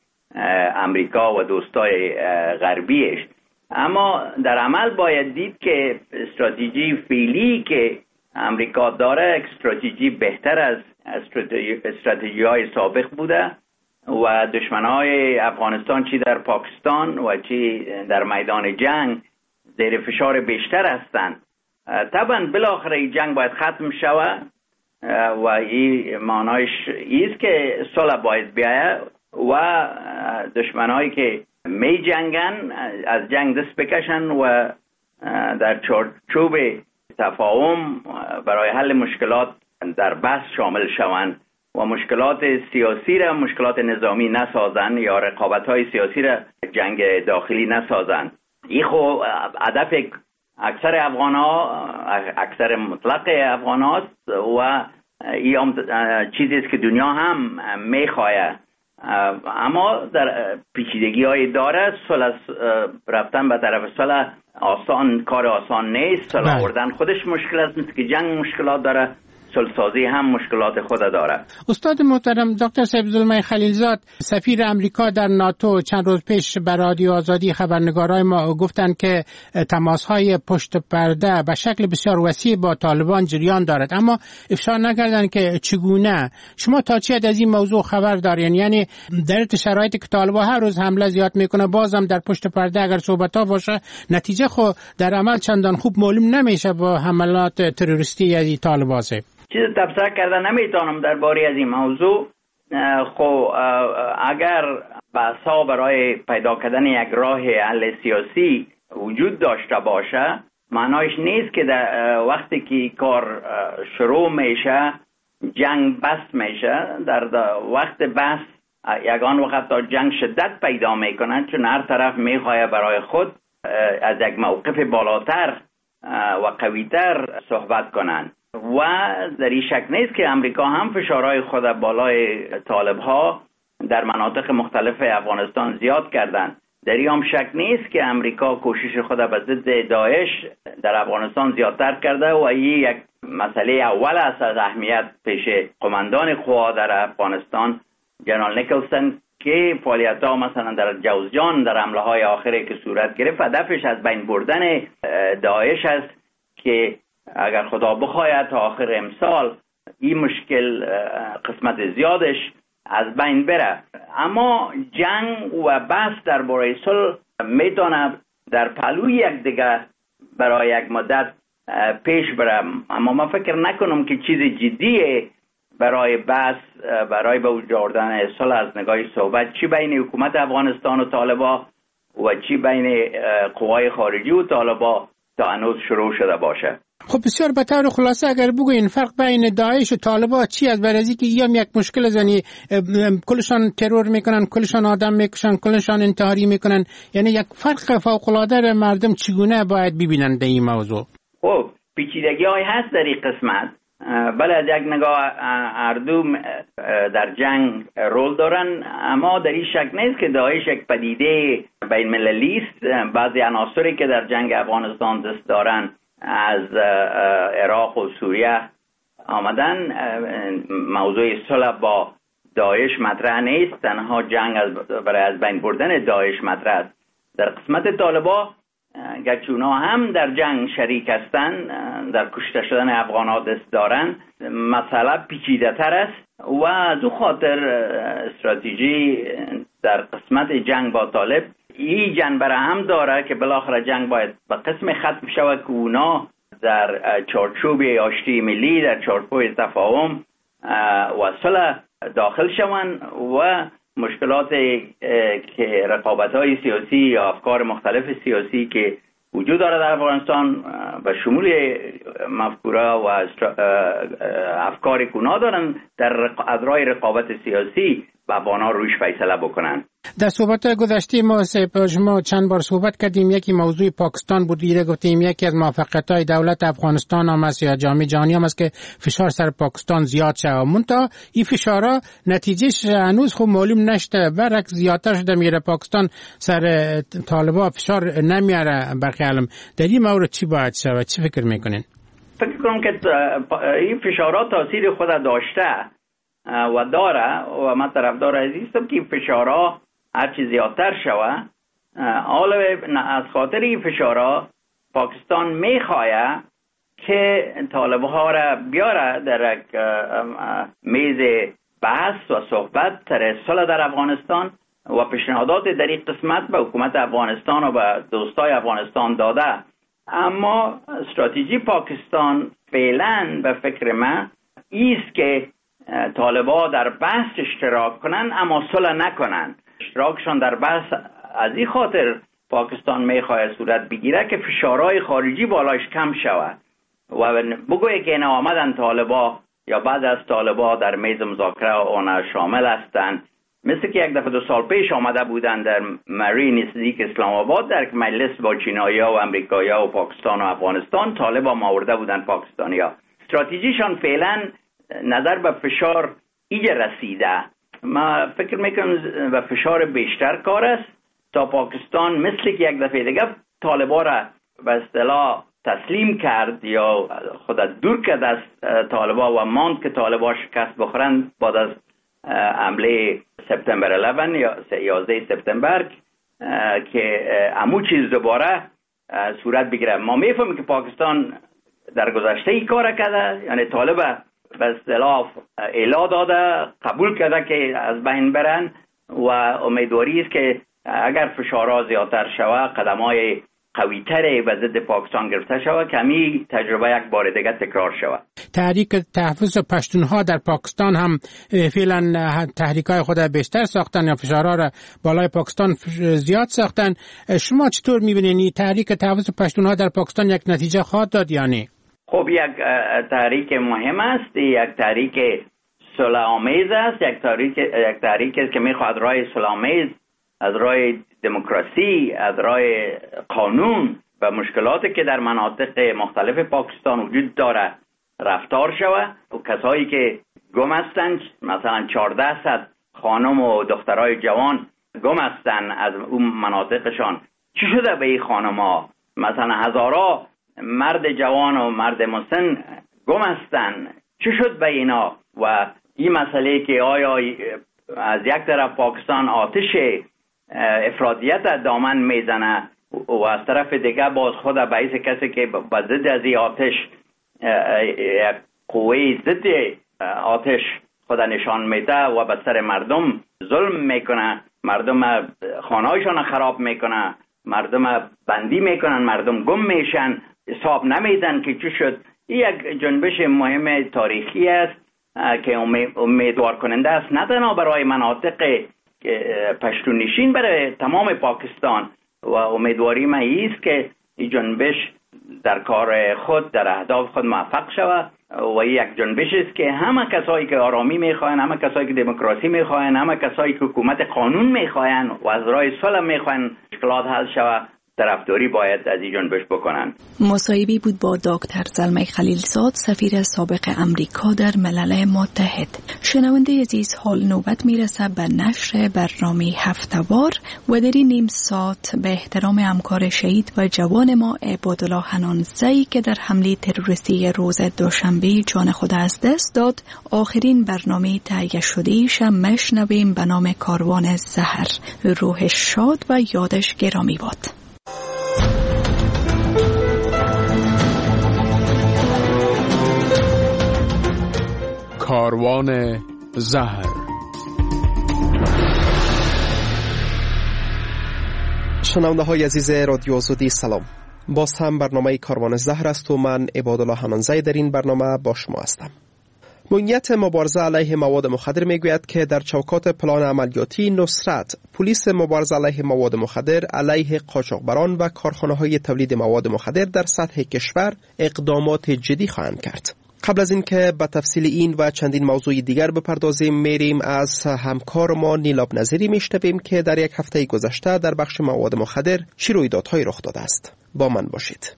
امریکا و دوستای غربیش. اما در عمل باید دید که استراتژی فعلی که امریکا داره استراتژی بهتر از استراتژی های سابق بوده و دشمنای افغانستان چی در پاکستان و چی در میدان جنگ زیر فشار بیشتر هستند. طبعا بالاخره این جنگ باید ختم شود و این معنایش ایست که صلح باید بیاید و دشمنایی که می جنگن از جنگ دست بکشن و در چارچوب تفاهم برای حل مشکلات در بحث شامل شوند و مشکلات سیاسی را مشکلات نظامی نسازن یا رقابت‌های سیاسی را جنگ داخلی نسازن. این خب هدف اکثر افغان‌ها، اکثر مطلق افغان‌هاست و این چیزی است که دنیا هم می‌خواهد. اما در پیچیدگی‌های داره. صلح رفتن به طرف صلح کار آسان نیست. صلح آوردن خودش مشکل است، مثل که جنگ مشکلات داره. صلح‌سازی هم مشکلات خود دارد. استاد محترم دکتر صاحب ظلمای خلیلزاد، سفیر امریکا در ناتو، چند روز پیش به رادیو آزادی خبرنگارای ما گفتند که تماس‌های پشت پرده به شکل بسیار وسیع با طالبان جریان دارد، اما افشا نکردند که چگونه. شما تا چه حد از این موضوع خبر دارین؟ یعنی در شرایطی که طالبان هر روز حمله زیاد میکنه، بازم در پشت پرده اگر صحبت‌ها باشه، نتیجه خود در عمل چندان خوب معلوم نمیشه با حملات تروریستی از طالبان. چیز تبصره کردن نمیتونم درباره از این موضوع. خب اگر بحثا برای پیدا کردن یک راه حل سیاسی وجود داشته باشه، معنایش نیست که در وقتی که کار شروع میشه جنگ بس میشه. در وقت بس یگان وقت تا جنگ شدت پیدا میکنه، چون هر طرف میخواه برای خود از یک موقف بالاتر و قویتر صحبت کنند. و در این شک نیست که امریکا هم فشارهای خود بالای طالبها در مناطق مختلف افغانستان زیاد کردند. در این هم شک نیست که امریکا کوشش خود به ضد داعش در افغانستان زیادتر کرده و این یک مسئله اول است از اهمیت پیش قماندان قوا در افغانستان جنرال نیکلسن که فعالیت‌ها مثلا در جوزجان در حمله‌های آخری که صورت گرفت هدفش از بین بردن داعش است که اگر خدا بخواهد تا آخر امسال این مشکل قسمت زیادش از بین بره. اما جنگ و بحث درباره صلح میتونه در پهلوی یک دیگه برای یک مدت پیش بره، اما من فکر نکنم که چیز جدیه برای بحث برای به وجود آوردن صلح از نگاه صحبت چی بین حکومت افغانستان و طالبان و چی بین قوای خارجی و طالبان تا هنوز شروع شده باشه. خب بسیار به طور خلاصه اگر بگوین فرق بین داعش و طالبان چی است؟ برای که ایام یک مشکل زنی کلشان ترور میکنن، کلشان آدم میکشن، کلشان انتحاری میکنن، یعنی یک فرق فوق العاده مردم چگونه باید ببینن در این موضوع؟ خب پیچیدگی های هست در این قسمت، بله از یک نگاه هر دو در جنگ رول دارن، اما در این شک نیست که داعش یک پدیده بین مللی است. بعضی عناصری که در جنگ افغانستان دست دارن از عراق و سوریه آمدن. موضوع صلح با داعش مطرح نیست، تنها جنگ برای از بین بردن داعش مطرح است. در قسمت طالبان گرچه اونا هم در جنگ شریک هستند، در کشته شدن افغان‌ها دست دارن، مسئله پیچیده تر است و از او خاطر استراتژی در قسمت جنگ با طالب این جنبه هم داره که بالاخره جنگ باید به قسم ختم شود که اونا در چارچوب آشتی ملی، در چارچوب تفاهم و صلح داخل شوند و مشکلات که رقابت‌های سیاسی یا افکار مختلف سیاسی که وجود داره در افغانستان به شمول مفکوره و افکاری که اونا دارن در ادرای رقابت سیاسی و افغان‌ها روش فیصله بکنن. در صحبت گذشته ما چند بار صحبت کردیم، یکی موضوع پاکستان بود، دیگه گفتیم یکی از موفقیت‌های دولت افغانستان هم است یا جامعه جهانی هم است که فشار سر پاکستان زیاد شد. منتها این فشارها نتیجهش هنوز خوب معلوم نشده، برعکس زیادتر شده میره. پاکستان سر طالبان فشار نمیاره. برخلاف در این مورد چی باید شود؟ چی فکر میکنین؟ فکر کنم که این فشارها تاثیر خود داشته و داره و من طرفدار عزیزم که فشارها هرچی زیادتر شوه. حالا از خاطر این فشارها پاکستان میخواه که طالبها را بیاره در یک میز بحث و صحبت سر صلح در افغانستان و پیشنهادات در این قسمت به حکومت افغانستان و به دوستای افغانستان داده. اما استراتژی پاکستان فعلا به فکر من ایست که طالبان در بحث اشتراک کنن اما صلح نکنن. اشتراکشان در بحث از این خاطر پاکستان میخواد صورت بگیره که فشارهای خارجی بالاش کم شود و بگویه که اینا آمدن طالبان یا بعد از طالبان در میز مذاکره آن شامل هستند، مثل که یک دفعه 2 سال پیش آمده بودن در مری نزدیک اسلام آباد در مجلس با چینایی‌ها و امریکایی‌ها و پاکستان و افغانستان. طالبان آورده بودن پاکستانی‌ها. استراتژیشان فعلا نظر به فشار ایجا رسیده. ما فکر میکنم به فشار بیشتر کار است تا پاکستان مثل که یک دفعه دیگه طالبان را به اصطلاح تسلیم کرد یا خود دور کرد از طالبا و ماند که طالبا شکست بخورند بعد از حمله سپتامبر 11 یا 11 سپتامبر که همون چیز دوباره صورت بگیره. ما میفهمیم که پاکستان در گذشته ای کار کرده، یعنی طالب به اصطلاح اعلام داده قبول کرده که از بین برن و امیدواری است که اگر فشارها زیادتر شود قدم‌های قوی‌تری به ضد پاکستان گرفته شود که همین تجربه یک بار دیگه تکرار شود. تحریک تحفظ پشتونها در پاکستان هم فعلا تحریک‌های خود بیشتر ساختن یا فشارها را بالای پاکستان زیاد ساختن. شما چطور می‌بینید تحریک تحفظ پشتونها در پاکستان یک نتیجه خواهد داد یا نه؟ خب یک تحریک مهم است، یک تحریک صلح‌آمیز است، یک تحریک است که می‌خواهد راه صلح‌آمیز از راه دموکراسی، از راه قانون و مشکلاتی که در مناطق مختلف پاکستان وجود داره رفتار شود و کسایی که گم هستند، مثلا 1400 خانم و دخترای جوان گم هستند از اون مناطقشان، چی شده به این خانم‌ها؟ مثلا هزارها مرد جوان و مرد مسن گم هستند، چی شد به اینا؟ و این مسئله که آیا از یک طرف پاکستان آتش افراطیت دامن میزنه و از طرف دیگه باز خود باعث کسی که با ضد از این آتش قوه ضد آتش خود نشان میده و به سر مردم ظلم میکنه، مردم خانهایشان خراب میکنه، مردم بندی میکنن، مردم گم میشن، حساب نمیدن که چی شد. این یک جنبش مهم تاریخی است که امیدوار کننده است نه تنها برای مناطق پشتونشین، برای تمام پاکستان و امیدواری من است که این جنبش در کار خود در اهداف خود موفق شود و یک جنبش است که همه کسایی که آرامی میخواین، همه کسایی که دموکراسی میخواین، همه کسایی که حکومت قانون میخواین و از راه صلح میخواین مشکلات حل شود طرفداری باید از این جنبش بکنن. مصاحبه بود با دکتر زلمه خلیلزاد، سفیر سابق امریکا در ملل متحد. شنونده عزیز، حال نوبت میرسه به نشر برنامه هفته‌وار و در این نیم ساعت به احترام همکار شهید و جوان ما عبادالله حنانزی که در حمله تروریستی روز دوشنبه جان خود از دست داد، آخرین برنامه تهیه شده‌ایش مشنویم به نام کاروان زهر. روحش شاد و یادش گرامی باد. کاروان زهر. شنونده های عزیز رادیو آزادی سلام. باز هم برنامه کاروان زهر است و من عبادالله حنانزی در این برنامه با شما هستم. مدیریت مبارزه علیه مواد مخدر میگوید که در چوکات پلان عملیاتی نصرت، پلیس مبارزه علیه مواد مخدر علیه قاچاقبران و کارخانه‌های تولید مواد مخدر در سطح کشور اقدامات جدی خواهند کرد. قبل از این که به تفصیل این و چندین موضوع دیگر بپردازیم، میریم از همکار ما نیلاب نظیری میشنویم که در یک هفته گذشته در بخش مواد مخدر چه رویدادهایی رخ داده است. با من باشید.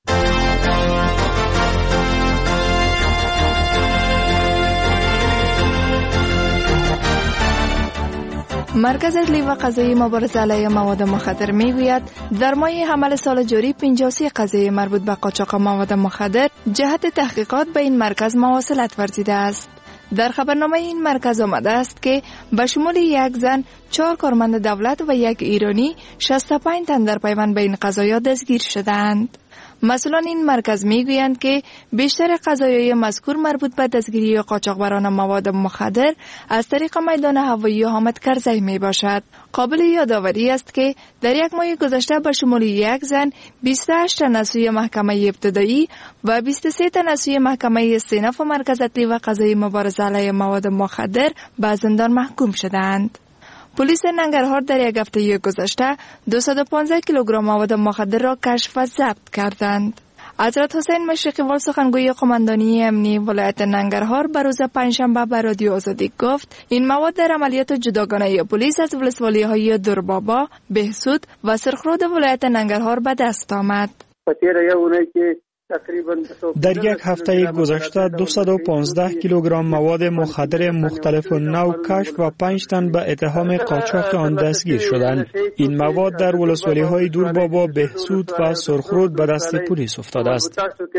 مرکز عدلی و قضایی مبارزه علیه مواد مخدر میگوید در ماه حمل سال جاری 85 قضیه مربوط به قاچاق مواد مخدر جهت تحقیقات به این مرکز مواصلت ورزیده است. در خبرنامه این مرکز آمده است که به شمول یک زن، 4 کارمند دولت و 1 ایرانی 65 تن در پیوند به این قضایا دستگیر شدند. مسئولان این مرکز میگویند که بیشتر قضایای مذکور مربوط به دستگیری قاچاقبران مواد مخدر از طریق میدان هوایی حامد کرزی می باشد. قابل یادآوری است که در یک ماه گذشته به شمول 1 زن 28 تن از سوی محکمه ابتدایی و 23 تن از سوی محکمه صنف مرکز عدلی و قضایی مبارزه علیه مواد مخدر به زندان محکوم شدند. پلیس ننگرهار در یک هفته گذشته 215 کیلوگرم مواد مخدر را کشف و ضبط کردند. حضرت حسین مشرقی وال سخنگوی قماندانی امنی ولایت ننگرهار به روز پنجشنبه به رادیو آزادی گفت این مواد در عملیات جداگانه پلیس از ولسوالی‌های دربابا، بهسود و سرخرود ولایت ننگرهار به دست آمد. پتیر یا اونایی که در یک هفته گذشته 215 کیلوگرم مواد مخدر مختلف نوع کشف و 5 تن به اتهام قاچاق آن دستگیر شدند. این مواد در ولسوالی‌های دوربابا، بهسود و سرخرود به دست پلیس افتاده است.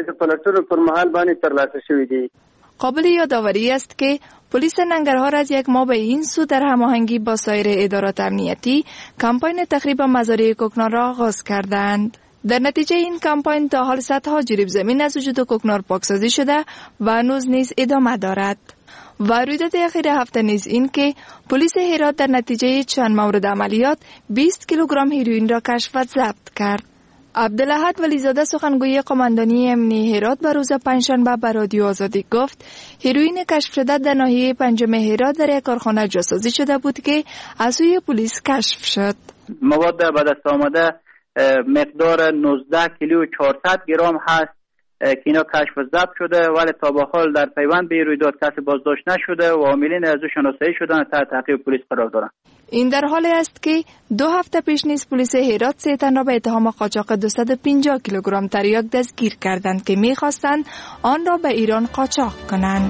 قابل یادآوری است که پلیس ننگرهار از یک ماه به این سو در هماهنگی با سایر ادارات امنیتی کمپاین تخریب مزارع کوکنار را آغاز کردند. در نتیجه این کمپاین تا حال صدها جریب زمین از وجود کوکنار پاکسازی شده و هنوز نیز ادامه دارد. و رویداد اخیر هفته نیز این که پلیس هرات در نتیجه چند مورد عملیات 20 کیلوگرم هیروئین را کشف و ضبط کرد. عبدالاحد ولیزاده سخنگوی قماندانی امنی هرات به روز پنجشنبه به رادیو آزادی گفت هیروئین کشف شده در ناحیه پنجم هرات در یک کارخانه جاسازی شده بود که از سوی پلیس کشف شد. مواد به دست آمده مقدار 19 کیلو و 400 گرم هست که اینا کشف و ضبط شده، ولی تا به حال در پیوند به رویداد کسی بازداشت نشده و عاملین از او شناسایی شدن تحت تعقیب پلیس قرار دارند. این در حالی است که 2 هفته پیش نیز پلیس هرات 3 تن را به اتهام قاچاق 250 کیلوگرم تریاک دستگیر کردند که می‌خواستند آن را به ایران قاچاق کنند.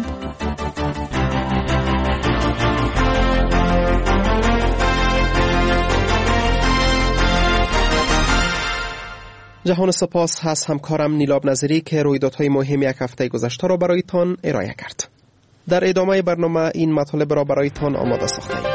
جهان سپاس از همکارم نیلاب نظری که رویدادهای مهم یک هفته گذشته را برایتان ارائه کرد. در ادامه برنامه این مطالب را برایتان آماده ساخته‌ایم.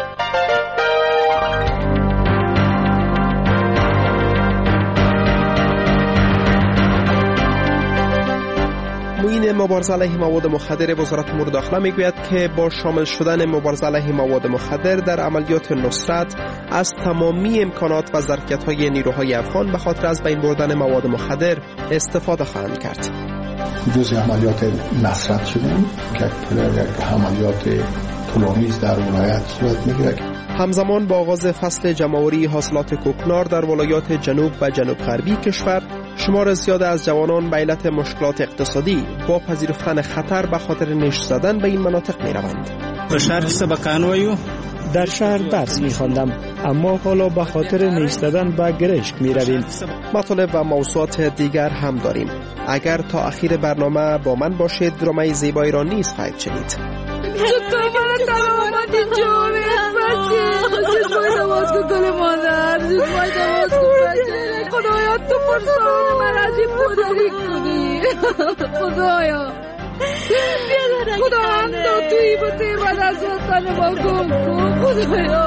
معین مبارزه علیه مواد مخدر وزارت امور داخله میگوید که با شامل شدن مبارزه علیه مواد مخدر در عملیات نصرت از تمامی امکانات و ظرفیت‌های نیروهای افغان به خاطر از بین بردن مواد مخدر استفاده خواهند کرد. جزء عملیات نصرت شدیم که یک عملیات طولانی در ولایت صورت میگیرد. همزمان با آغاز فصل جمع‌آوری حاصلات کوکنار در ولایات جنوب و جنوب غربی کشور، شمار زیاد از جوانان به علت مشکلات اقتصادی با پذیرفتن خطر به خاطر نشت زدن به این مناطق می روند. در شهر درس می خواندم، اما حالا به خاطر نشت زدن به گرشک می رویم. مطالب و موضوعات دیگر هم داریم. اگر تا اخیر برنامه با من باشید درامه زیبایی را نیز خواهید شنید. خدایا تو پرسان من از این پدری کنی. خدایا خدا هم دا توی بطه من از وطن ما گم کن. خدایا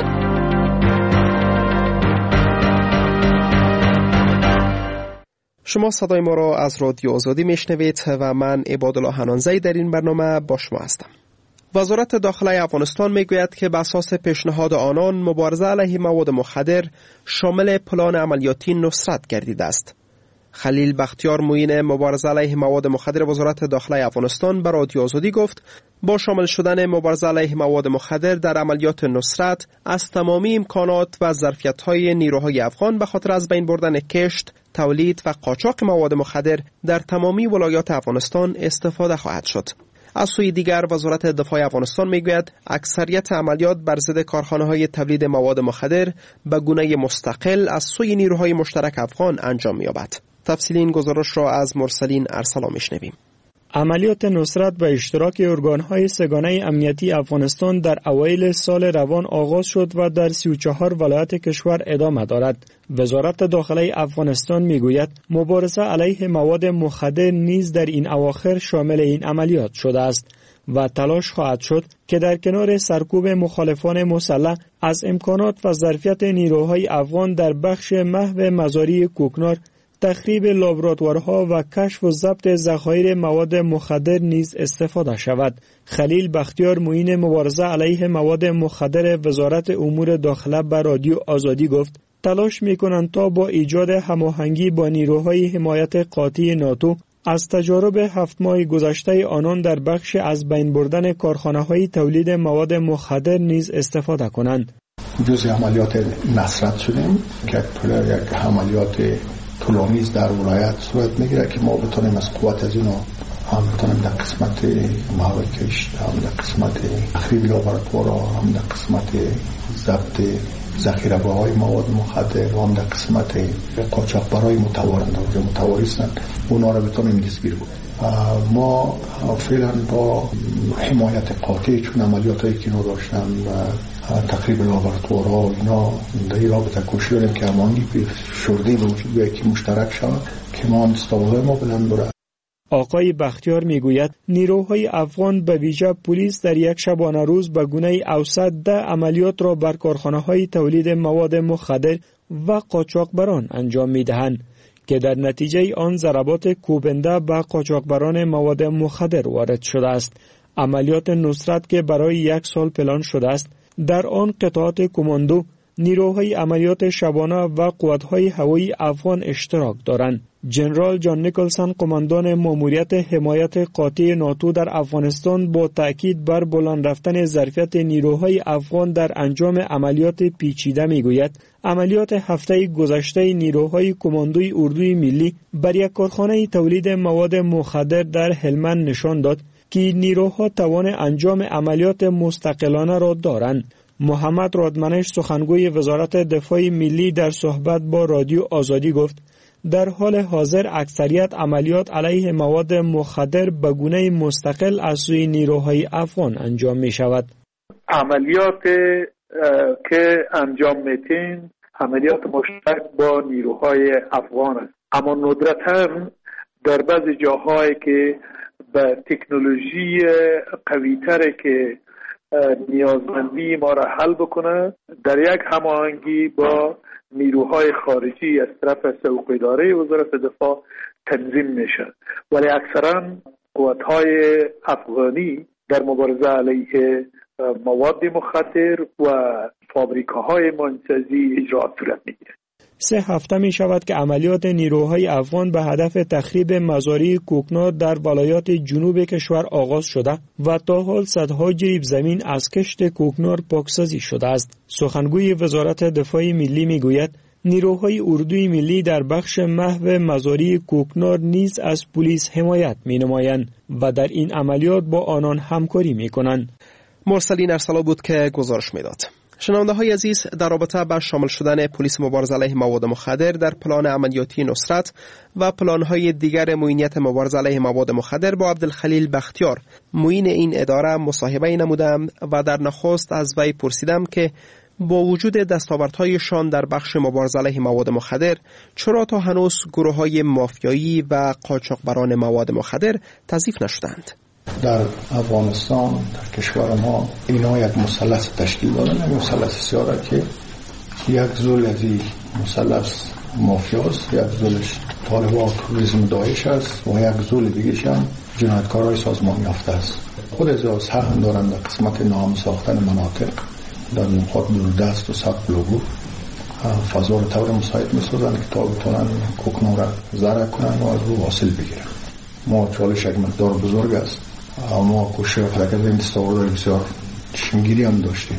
شما صدای ما را از رادیو آزادی میشنوید و من عبادالله حنانزی در این برنامه با شما هستم. وزارت داخله افغانستان میگوید که بر اساس پیشنهاد آنان مبارزه علیه مواد مخدر شامل پلان عملیاتی نصرت گردیده است. خلیل بختیار معین مبارزه علیه مواد مخدر وزارت داخله افغانستان به رادیو آزادی گفت با شامل شدن مبارزه علیه مواد مخدر در عملیات نصرت از تمامی امکانات و ظرفیت‌های نیروهای افغان به خاطر از بین بردن کشت، تولید و قاچاق مواد مخدر در تمامی ولایات افغانستان استفاده خواهد شد. از سوی دیگر وزارت دفاع افغانستان میگوید اکثریت عملیات بر ضد کارخانه‌های تولید مواد مخدر به گونه مستقل از سوی نیروهای مشترک افغان انجام می‌یابد. تفصیل این گزارش را از مرسلین ارسلا میشنویم. عملیات نصرت به اشتراک ارگان‌های سگانه امنیتی افغانستان در اوایل سال روان آغاز شد و در 34 ولایت کشور ادامه دارد. وزارت داخله افغانستان میگوید مبارزه علیه مواد مخدر نیز در این اواخر شامل این عملیات شده است و تلاش خواهد شد که در کنار سرکوب مخالفان مسلح از امکانات و ظرفیت نیروهای افغان در بخش محو مزارع کوکنار، تخریب لابراتوارها و کشف و ضبط ذخایر مواد مخدر نیز استفاده شود. خلیل بختیار معین مبارزه علیه مواد مخدر وزارت امور داخله به رادیو آزادی گفت تلاش می‌کنند تا با ایجاد هماهنگی با نیروهای حمایت قاطع ناتو از تجارب 7 ماه گذشته آنان در بخش از بین بردن کارخانه‌های تولید مواد مخدر نیز استفاده کنند. جزء عملیات نصرت شدیم که یک عملیات طولانی در ولایت صورت میگیره که ما بتونیم از قوت از اینو هم بتونیم در قسمت محوه کشت، هم در قسمت تخریب لابراتوارها، هم در قسمت ضبط ذخیره‌های مواد مخدر و هم در قسمت قاچاقبرای متواریستن اونا را بتونیم دستگیر بود. ما فعلا با حمایت قاطع چون عملیاتایی که داشتن و تقریب لابراتوارها اینا در این رابطه کوشش داریم که امانی شرده به وجود بیاید که مشترک شود که ما هم دستاوردهای ما بلند بره. آقای بختیار میگوید نیروهای افغان به ویژه پلیس در یک شبانه روز به گونه اوسط 10 عملیات را بر کارخانه‌های تولید مواد مخدر و قاچاقبران انجام می‌دهند که در نتیجه آن ضربات کوبنده به قاچاقبران مواد مخدر وارد شده است. عملیات نصرت که برای 1 سال پلان شده است، در آن قطعات کماندو، نیروهای عملیات شبانه و قوت‌های هوایی افغان اشتراک دارند. جنرال جان نیکلسن، قماندان ماموریت حمایت قاطع ناتو در افغانستان، با تأکید بر بلند رفتن ظرفیت نیروهای افغان در انجام عملیات پیچیده میگوید عملیات هفته گذشته نیروهای کماندوی اردوی ملی بر یک کارخانه تولید مواد مخدر در هلمند نشان داد که نیروها توان انجام عملیات مستقلانه را دارند. محمد رادمنش، سخنگوی وزارت دفاع ملی، در صحبت با رادیو آزادی گفت در حال حاضر اکثریت عملیات علیه مواد مخدر به گونه مستقل از سوی نیروهای افغان انجام می شود. عملیات که انجام میتین عملیات مشترک با نیروهای افغان است، اما ندرتاً در بعضی جاهایی که به تکنولوژی قوی‌تر که نیازمندی ما را حل بکنه در یک هماهنگی با نیروهای خارجی از طرف سوق اداره وزارت دفاع تنظیم میشه، ولی اکثرا قوت‌های افغانی در مبارزه علیه مواد مخدر و فابریکاهای مانسازی اجرات صورت میگیره. 3 هفته می شود که عملیات نیروهای افغان به هدف تخریب مزارع کوکنار در ولایات جنوب کشور آغاز شده و تا حال صدها جریب زمین از کشت کوکنار پاکسازی شده است. سخنگوی وزارت دفاع ملی می گوید نیروهای اردوی ملی در بخش محو مزارع کوکنار نیز از پلیس حمایت می نمایند و در این عملیات با آنان همکاری می کنند. مرسلین ارسلا بود که گزارش می داد. شنونده های عزیز، در رابطه با شامل شدن پلیس مبارزه علیه مواد مخدر در پلان عملیاتی نصرت و پلان های دیگر معینیت مبارزه علیه مواد مخدر با عبدالخلیل بختیار، معین این اداره، مصاحبه نمودم و در نخست از وی پرسیدم که با وجود دستاوردهایشان در بخش مبارزه علیه مواد مخدر چرا تا هنوز گروه‌های مافیایی و قاچاقبران مواد مخدر تضعیف نشدند. در افغانستان، در کشور ما، اینا یک مثلث تشکیل دادن، یک مثلث سیاره که یک زول از این مثلث مافیاست، یک زولش طالبان توریسم داعش است و یک زول دیگه هم جنایتکارای سازمان یافته است. خود از سهم دارند در قسمت نام ساختن مناطق در نقاط دوردست و سطح بلوگو فضا رو طور مساعد می‌سازند که تا بتونن کوکنو را ضرر کنن و از رو حاصل بگیرن. ما چالش یک مقدار بزرگ است، ما کوشش کردیم، دستاوردهای بسیار چشمگیری هم داشتیم.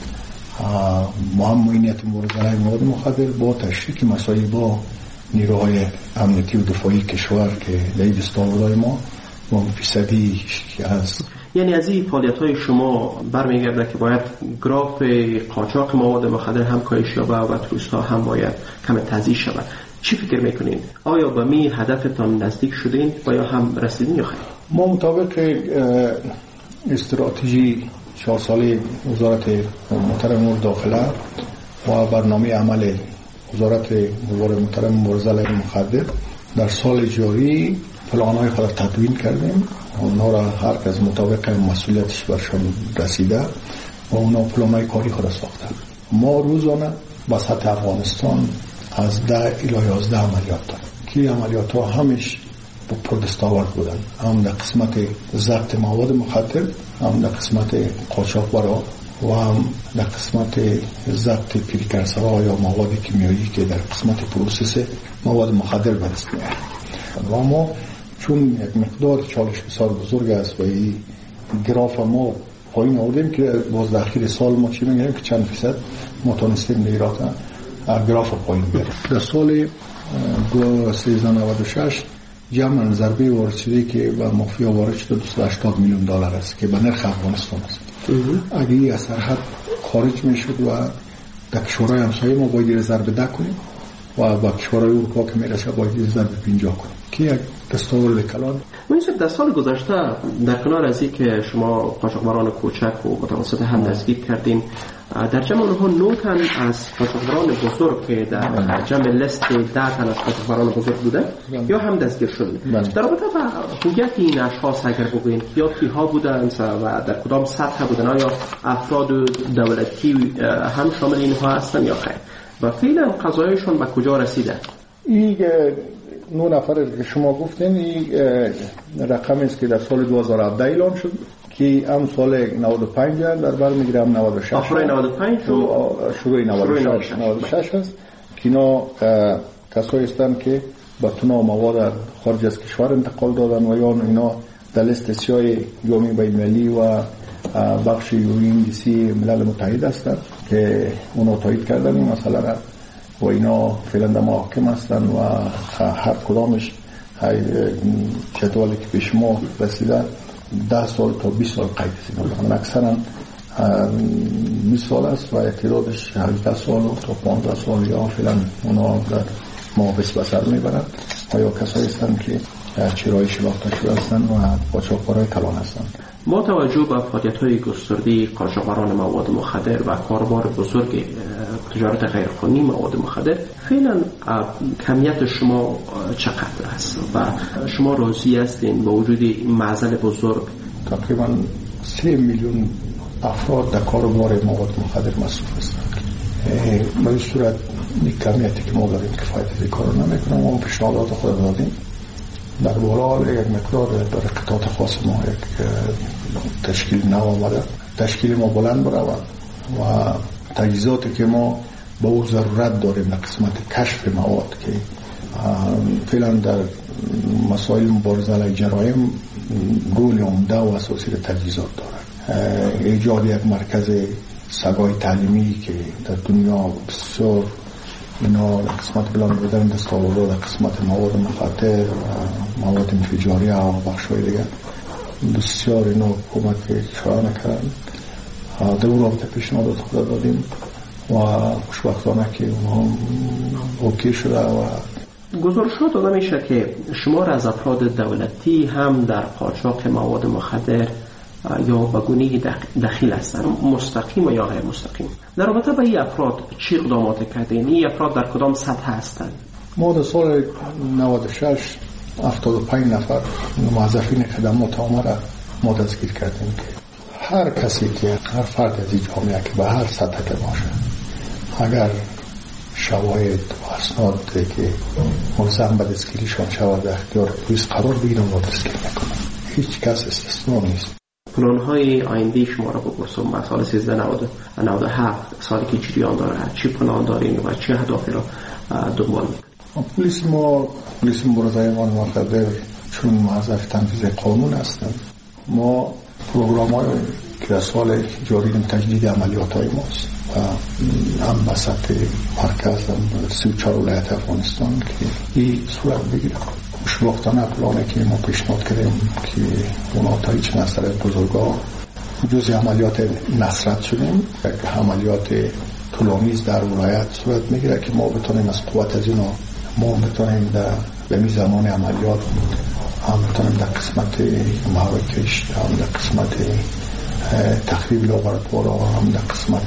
ما هم معینیت مبارزه علیه مواد مخدر با تشریک مسائل با نیروهای امنیتی و دفاعی کشور که در این دستاوردهای ما فیصدی هست. یعنی از این فعالیت‌های شما برمیگرده که باید گراف قاچاق مواد مخدر هم کاهش یابه و توریست‌ها هم باید کم تضعیف شود. چی فکر میکنین؟ آیا به می هدفتان نزدیک شدین و یا هم رسیدین یا خیر؟ ما مطابق استراتژی 4 ساله وزارت محترم امور داخله و برنامه عمل وزارت محترم مبارزه علیه مخدر در سال جاری پلان‌های خود را تدوین کردیم. اونا را هر کس مطابق مسئولیتش برشان رسیده و اونا پلان‌های کاری خود را ساختن. ما روزانه با سطح افغانستان از 10 الی 11 عملیات داریم که عملیات ها همش پر دستاورد بودن، هم در قسمت ضبط مواد مخدر، هم در قسمت قاچاقبرا و هم در قسمت ضبط پریکورسورها یا مواد کیمیایی که در قسمت پروسس مواد مخدر به دست میاد. و ما چون یک مقدار چالش بسیار بزرگ است و این گراف ما پایین آوردیم که باز در اخیر سال ما چی میگیم که چند فیصد ما تونستیم نیرات گراف پایین بیاریم. در سال 1396 جمع ضربه وارد شده که به مافیا وارد شده 280 میلیون دلار است که به نرخ افغانستان است. اگه این از سرحد خارج میشد و در کشورهای همسایه ما باید ضرب 10 کنیم و با کشورهای اروپا که میرسه باید ضرب 50 کنیم که یک دستاورد کلان. منصف در سال گذشته در کنار از این که شما قاچاقبران کوچک و متوسط هم دستگیر کردین، در جمع اونها 9 تن از قاچاقبران بزرگ که در جمع لیست 10 تن از قاچاقبران بزرگ بوده یا هم دستگیر شدن. در رابطه با هویت این اشخاص اگر بگوین یا کیها بودند و در کدام سطح بودن، آیا افراد دولتی هم شامل اینها هستند یا خیر، و فعلا قضایشون به کجا رسیده؟ این 9 نفر که شما گفتین این رقمی است که در سال 2017 اعلام شد که هم سال 95 در بر میگیره، هم 96 آخر 95 شروع 96 هست که اینا کسایی هستند که با تنها مواد خارج از کشور انتقال دادن و یا اینا در لیست سیاه جامعه بین‌المللی و بخش UNODC ملل متحد هستند که اونا تایید کردن این مسئله را و اینا فعلا در محاکم هستن و هر کدامش جدولی که پیش ما رسیده 10 سال تا 20 سال قید است. اکثرا 20 سال است و تعدادش 18 سال تا 15 سال یا فعلا اونا در محابس به سر میبرن و یا کسایی هستند که چرای شناخته شده هستند و قاچاقبرای کلان هستند. با توجه به فعالیت‌های گسترده قاچاقبران مواد مخدر و کاروبار بزرگ تجارت غیرقانونی مواد مخدر، فعلا کمیت شما چقدر است و شما راضی هستین با وجود این معضل بزرگ؟ تقریبا 3 میلیون افراد در کاروبار مواد مخدر مصروف هستند. به این صورت این کمیتی که ما داریم کفایت کار نمیکنه. ما پیشنهادات خود دادیم در بالا یک مقدار در قطعات خاص ما یک تشکیل نو آمده، تشکیل ما بلند برود و تجهیزاتی که ما با او ضرورت داریم در قسمت کشف مواد که فعلا در مسائل مبارزه علیه جرایم رول عمده و اساسی تجهیزات دارد. ایجاد یک مرکز سگای تعلیمی که در دنیا بسیار اینا قسمت بلند بودن دستاورد در قسمت مواد مخدر و مواد انفجاریه و بخش‌های دیگر بسیار اینا حکومت اشاره نکردن. در اون رابطه پیشنهادات خود دادیم و خوشبختانه که اونها اوکی شده و گزارشات داده میشه که شمار از افراد دولتی هم در قاچاق مواد مخدر یا به گونه دخیل هستند، مستقیم و یا غیر مستقیم. در رابطه با این افراد چی اقدامات کردین؟ این افراد در کدام سطح هستند؟ ما در سال 96 75 نفر موظفین خدمات عامه را ما دستگیر کردیم که هر کسی که هر فرد از این جامعه که به هر سطح که باشه اگر شواهد و اسناد که ملزم به دستگیریشان شود در اختیار پلیس قرار بگیرن و دستگیر میکنن. هیچ کس استثنا نیست. پلان‌های آینده شما را بپرسم، با سال 1397 سالی که جریان داره چی پلان دارین و چه اهدافی را دنبال میکنید؟ پلیس مبارزه مواد مخدر چون موظف تنفیذ قانون هستند، ما پروگرام‌های که سال جاری تجدید عملیات‌های ماست و هم به سطح مرکز هم 34 ولایت افغانستان که این صورت بگیره. خوشبختانه پلانی که ما پیشنهاد کردیم که اونا تا هیچ نصر بزرگا جزء عملیات نصرت شدیم، یک عملیات طولانیز در ولایت صورت میگیره که ما بتونیم از قوت از اینا ما بتونیم در به زمان عملیات هم بتونیم در قسمت محرکش، هم در قسمت تخریب لابراتوارها، هم در قسمت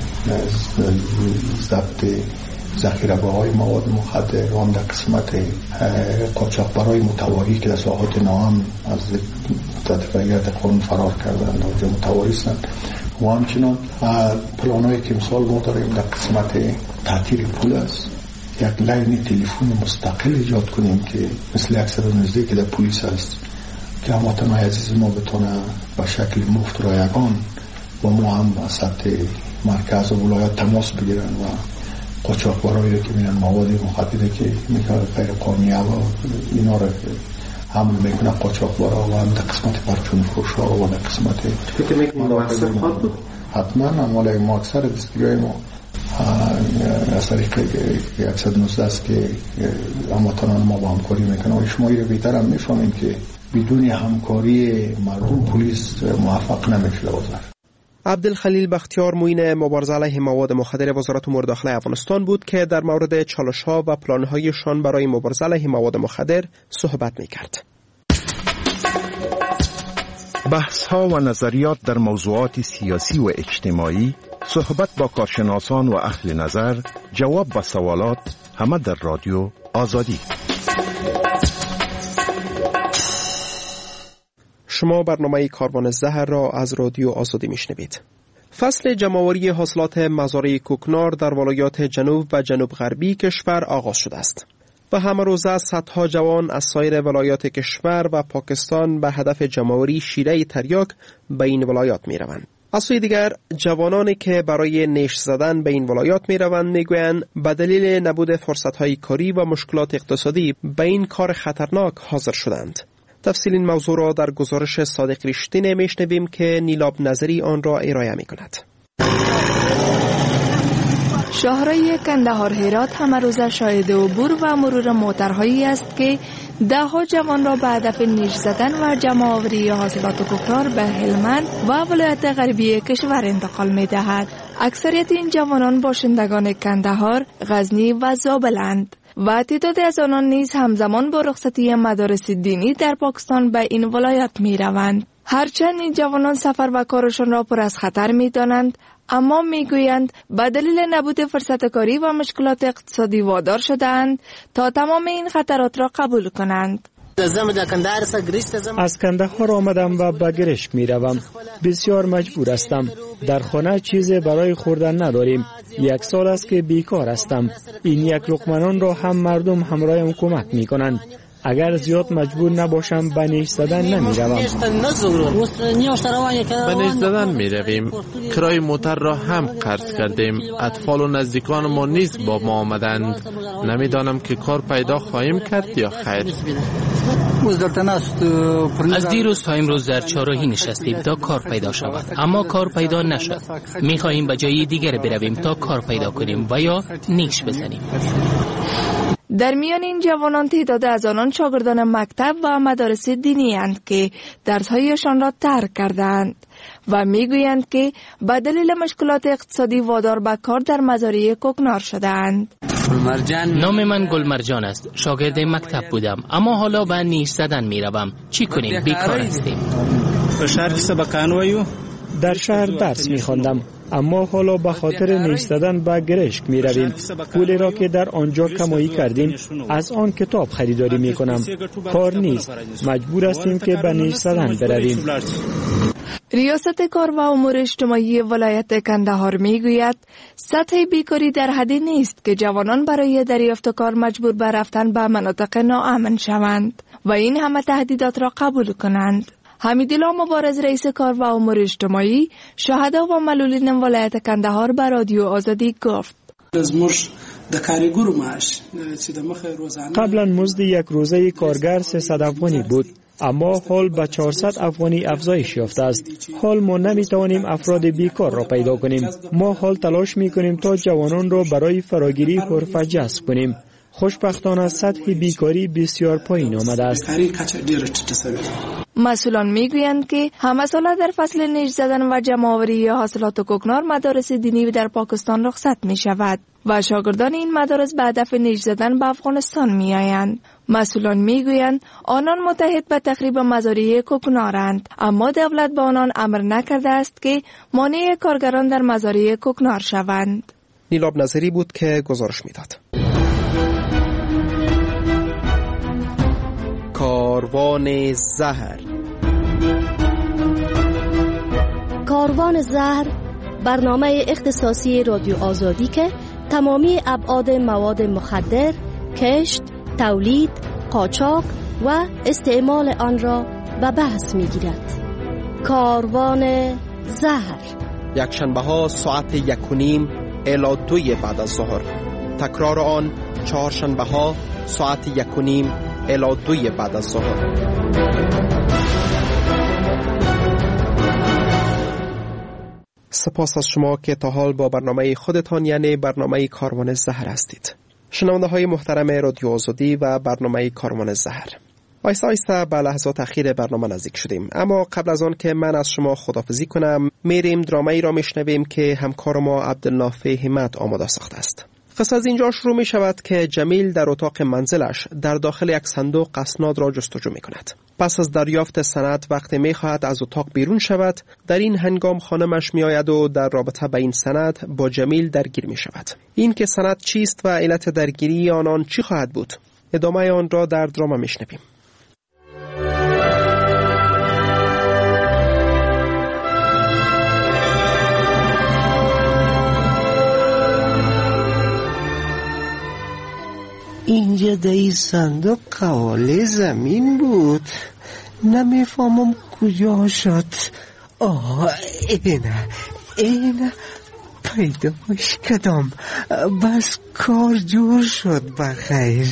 ضبط ذخیره‌های مواد مخدر و هم در قسمت قاچاقبرای متواری که در ساحات ناام از تطبیقات قانون فرار کردند و متواری هستند و همچنان پلان‌هایی که مثال ما داریم در قسمت تعطیل پول است، یک لاین تلفن مستقل ایجاد کنیم که مثل 119 که در پلیس است که هموطن‌های عزیز ما بتونه به شکل مفت رایگان و ما هم از سطح مرکز و ولایت تماس بگیرن و قاچاقبرایی که میرن مواد مخدر که میکنه غیر قانونی و اینا رو حمل میکنه قاچاقبرا و هم در قسمت پرچون فروش‌ها و در قسمت فکر میکنم مؤثر خواهد بود؟ حتما اما ما اکثر دستگیری ما از طریق 119 است که هموطنان ما با همکاری میکنه و شما رو بیتر هم میفهمیم که بدون همکاری مردم پلیس موفق نمیشه وزارت. عبدالخلیل بختیار معین مبارزه علیه مواد مخدر وزارت امور داخله افغانستان بود که در مورد چالش‌ها و پلان‌هایشان برای مبارزه علیه مواد مخدر صحبت می‌کرد. بحث‌ها و نظریات در موضوعات سیاسی و اجتماعی، صحبت با کارشناسان و اهل نظر، جواب به سوالات، همه در رادیو آزادی. شما برنامه کاروان الزهر را از رادیو آزادی میشنوید. فصل جمع‌آوری حاصلات مزارع کوکنار در ولایات جنوب و جنوب غربی کشور آغاز شده است و همه روزه صدها جوان از سایر ولایات کشور و پاکستان به هدف جمع‌آوری شیره تریاک به این ولایات می روند. از سوی دیگر جوانانی که برای نیش زدن به این ولایات می روند می گویند به دلیل نبود فرصت‌های کاری و مشکلات اقتصادی به این کار خطرناک حاضر شدند. تفصیل این موضوع را در گزارش صادق رشتین میشنویم که نیلاب نظری آن را ارائه می کند. شاهرای کندهار هرات همه روزه شاهد عبور و مرور موترهایی است که دهها جوان را به هدف نیش زدن و جمع آوری حاصلات کوکنار به هلمند و ولایت غربی کشور انتقال می دهد. اکثریت این جوانان باشندگان کندهار، غزنی و زابلند و تعدادی از آنان نیز همزمان با رخصتی مدارس دینی در پاکستان به این ولایت می روند. هرچند این جوانان سفر و کارشان را پر از خطر می دانند، اما می گویند به دلیل نبود فرصت کاری و مشکلات اقتصادی وادار شدند تا تمام این خطرات را قبول کنند. از کندهار آمدم و به گرشک می روم. بسیار مجبور هستم. در خانه چیزی برای خوردن نداریم. 1 سال است که بیکار هستم. این 1 لقمه را هم مردم همراهم کمک می کنند. اگر زیاد مجبور نباشم به نیش زدن نمی روم. به نیش زدن می رویم. کرای موتر را هم قرض کردیم. اطفال و نزدیکان ما نیز با ما آمدند. نمیدانم که کار پیدا خواهیم کرد یا خیر. از دیروز تا امروز در چهارراهی نشستیم تا کار پیدا شود، اما کار پیدا نشد. می خواهیم به جای دیگر برویم تا کار پیدا کنیم و یا نیش بزنیم. در میان این جوانان تعداد از آنان شاگردان مکتب و مدارس دینی اند که درس‌هایشان را ترک کردند و میگویند که به دلیل مشکلات اقتصادی وادار به کار در مزارع کوکنار شدند. نام من گلمرجان است. شاگرد مکتب بودم، اما حالا به نیش زدن میروم. چی کنیم؟ بیکار هستیم. در شهر درس می‌خواندم، اما حالا به خاطر نیش زدن به گرشک می رویم. پولی را که در آنجا کمایی کردیم از آن کتاب خریداری می کنم. کار نیست، مجبور هستیم که به نیش زدن برویم. ریاست کار و امور اجتماعی ولایت کندهار می گوید سطح بیکاری در حدی نیست که جوانان برای دریافت کار مجبور به رفتن به مناطق ناامن شوند و این همه تهدیدات را قبول کنند. حمیدالله مبارز رئیس کار و امور اجتماعی شهدا و معلولین ولایت کندهار به رادیو آزادی گفت: قبلا مزد 1 روزه کارگر 300 افغانی بود، اما حال به 400 افغانی افزایش یافته است. حال ما نمیتوانیم افراد بیکار را پیدا کنیم. ما حال تلاش میکنیم تا جوانان را برای فراگیری حرفه جذب کنیم. خوشبختانه سطح بیکاری بسیار پایین آمده است. مسئولان میگویند که همه ساله در فصل نیش زدن و جمع‌آوری حاصلات کوکنار مدارس دینی در پاکستان رخصت می شود و شاگردان این مدارس به هدف نیش زدن به افغانستان می آیند. مسئولان میگویند آنان متحد به تخریب مزارع کوکنارند، اما دولت به آنان امر نکرده است که مانع کارگران در مزارع کوکنار شوند. نیلاب نظری بود که گزارش میداد. کاروان زهر. کاروان زهر برنامه اختصاصی رادیو آزادی که تمامی ابعاد مواد مخدر، کشت، تولید، قاچاق و استعمال آن را به بحث می‌گیرد. کاروان زهر یکشنبه ها ساعت 1:30 الی 2 بعد از ظهر. تکرار آن چهارشنبه ها ساعت 1:30 الی 2 بعد از ظهر. سپاس از شما که تا حال با برنامه خودتان یعنی برنامه کاروان زهر هستید. شنونده های محترم رادیو آزادی و برنامه کاروان زهر، آیسته آیسته به لحظات اخیر برنامه نزدیک شدیم، اما قبل از آن که من از شما خداحافظی کنم میریم درامه ای را میشنویم که همکار ما عبدالنافع همت آماده ساخته است. قصه از اینجا شروع می شود که جمیل در اتاق منزلش در داخل یک صندوق اسناد را جستجو می کند. پس از دریافت سند وقتی می خواهد از اتاق بیرون شود، در این هنگام خانمش می آید و در رابطه با این سند با جمیل درگیر می شود. این که سند چیست و علت درگیری آنان چی خواهد بود؟ ادامه آن را در درامه می شنویم. اینجا در این صندوق قواله زمین بود، نمیفهمم کجا شد. اینه پیداش کردم، بس کار جور شد بخیر.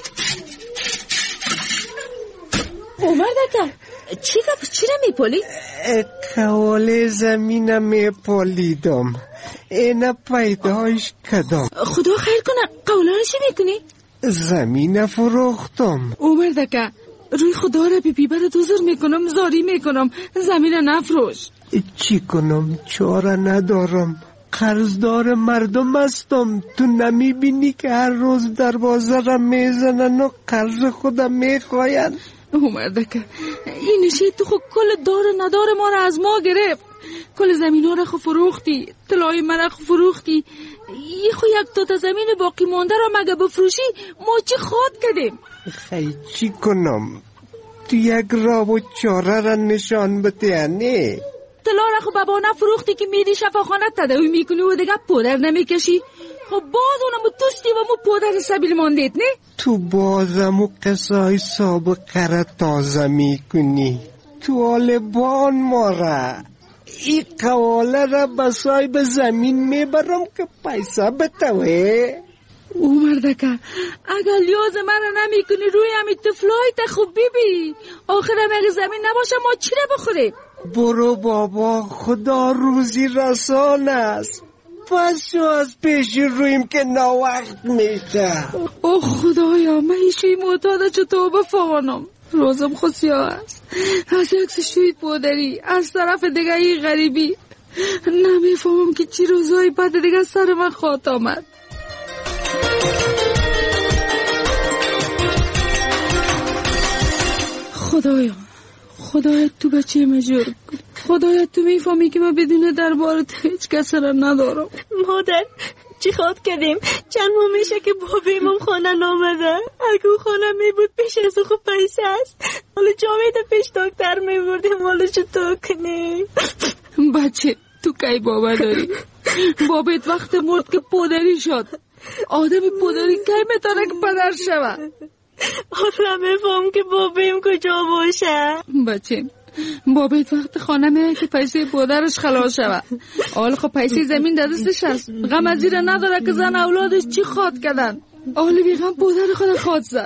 عمر دکتر چی نمیپالی؟ قواله زمین میپالیدم، اینه پیداش کردم. خدا خیر کنه. قواله رو چی میکنی؟ زمین فروختم. عمر دکتر روی خدا را بی بر دوزر میکنم، زاری میکنم، زمین نفروش. چی کنم؟ چاره ندارم، قرضدار مردم هستم. تو نمیبینی که هر روز دروازه را میزنن و قرض خودم میخواین؟ عمر دکتر این نشه تو خود کل دار ندار ما را از ما گرفت. کل زمین ها را خود فروختی، طلای من را خود فروختی. یه خو یک تا زمین باقی مانده را مگه بفروشی ما چی خواد کردیم؟ خیلی چی کنم؟ تو یک راه و چاره را نشان بتیانی؟ طلا را خو بابا نفروختی که میری شفاخانه تداوی میکنی و دیگه پودر نمیکشی. خب باز اونمو توستی و مو پودر سبیل ماندید نه؟ تو بازمو قصای سابقه را تازه میکنی. تو آلبان ماره این قواله را بسای به زمین میبرم که پیسه بتوه. عمر دکر اگر لیاز من را نمی کنی روی همی تفلای تا خوب بیبی آخرم اگه زمین نباشه ما چی را بخوریم؟ برو بابا، خدا روزی رسان است. پس شو از پیش رویم که ناوقت میشه. اوه خدایا من ایشوی معتاده چطور بفانم. روزم خود سیاه است، از یک شوید پودری، از طرف دیگه ای غریبی. نمیفهمم که چی روزای بعد دیگه سر من خواهد آمد. خدایا تو بچه مجور کن. خدایا تو میفهمی که من بدون دربار تو هیچ کس را ندارم. مادر چی خواد کردیم؟ چند ماه میشه که بابیمم خانه نامده. اگه او خانه میبود پیش از او خوب پیسه است. حالا جاوید پیش دکتر میبردیم، حالا چطور کنیم؟ بچه تو کی باور داری؟ بابت وقت مرد که پدری شد. آدمی پدری کی میتونه که پدر شود؟ حالا میفهم که بابیم کجا باشه. بچه بابت وقت خانه میه که پیسه پدرش خلاص شود. حالا خب پیسه زمین در دستش هست، غم از زیر نداره که زن اولادش چی خواد کردن. حالا بیغم پدر خود خواد زد.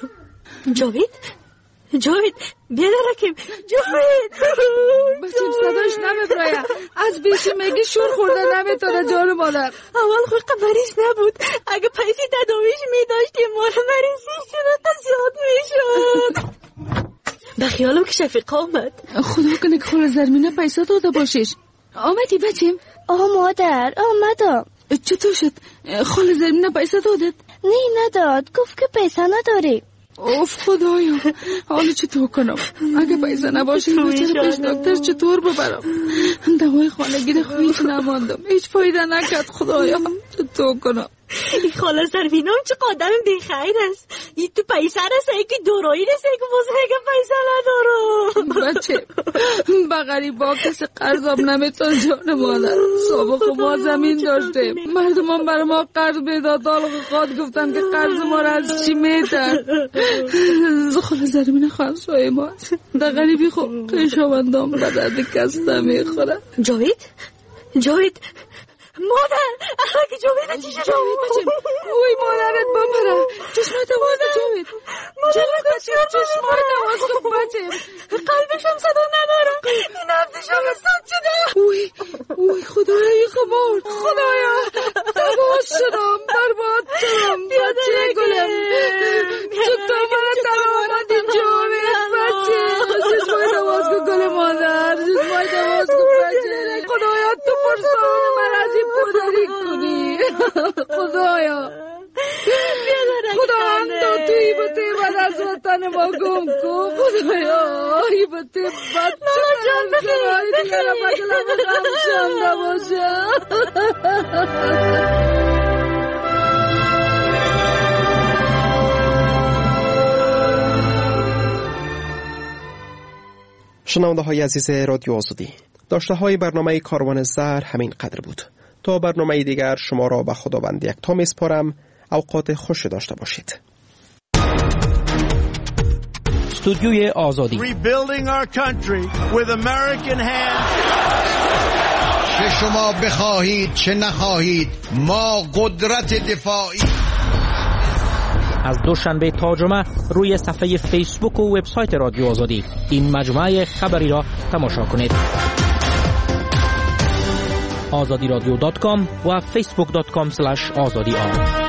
جاوید بیا درکیم. جاوید بچه صداش نمیبراید، از بیشی میگی شور خورده نمیتونه جان مادر. اول خود مریض نبود، اگه پیسه تداویش میداشتیم مالا مریضی شده زیاد میشد. به خیالم که شفیق آمد. خدا کنه که خال زرمینه پیسه داده باشیش. آمدی بچیم؟ مادر آمدم. چطور شد؟ خال زرمینه پیسه دادت؟ نه نداد، گفت که پیسه نداری. اوف خدایا حالا چطور کنم؟ اگه پیسه نباشه این بچه پیش دکتر چطور ببرم؟ دوای خانگی ده خویش نماندم، هیچ فایده نکرد. خدایا چطور کنم؟ این خاله زرمینم چه قادم بی خیر است. این تو پیسه رسه که دورایی رسه که باز میگه پیسه ندارم. بچه بغری با کسی قرضم نمیتون جان مادر. سابق ما زمین داشته، مردم هم برای ما قرض بیداد. حالا خواهد گفتن که قرض ما را از چی میتن. خاله زرمین خانسای ما در غریبی خوب قیشاوندام را درد کس نمیخوره. جاوید مادر اگه جاوید چی شد؟ جاوید بچم اوی مادرت بپره. چشمات باز جاوید. چشمات باز کن بچم. قلبشم صدا نداره، این نفسشم سد شده. اوی خدایا خبر. خدایا تباز شدم، برباد شدم. بچه گلم چطور من تر آمدی جاوید؟ از وطن ما گم کن خدایا. ای به ته بچه جان بخیر دیگر بدلم غم شنده باشه. شنونده های عزیز رادیو آزادی، داشته های برنامه کاروان زهر همین قدر بود. تا برنامه دیگر شما را به خداوند یکتا میسپارم. اوقات خوش داشته باشید. استودیوی آزادی. Rebuilding our country with American hands. چه شما بخواهید چه نخواهید ما قدرت دفاعی. از دوشنبه تا جمعه روی صفحه فیسبوک و وبسایت رادیو آزادی این مجموعه خبری را تماشا کنید. azadiradyo.com و facebook.com/azadi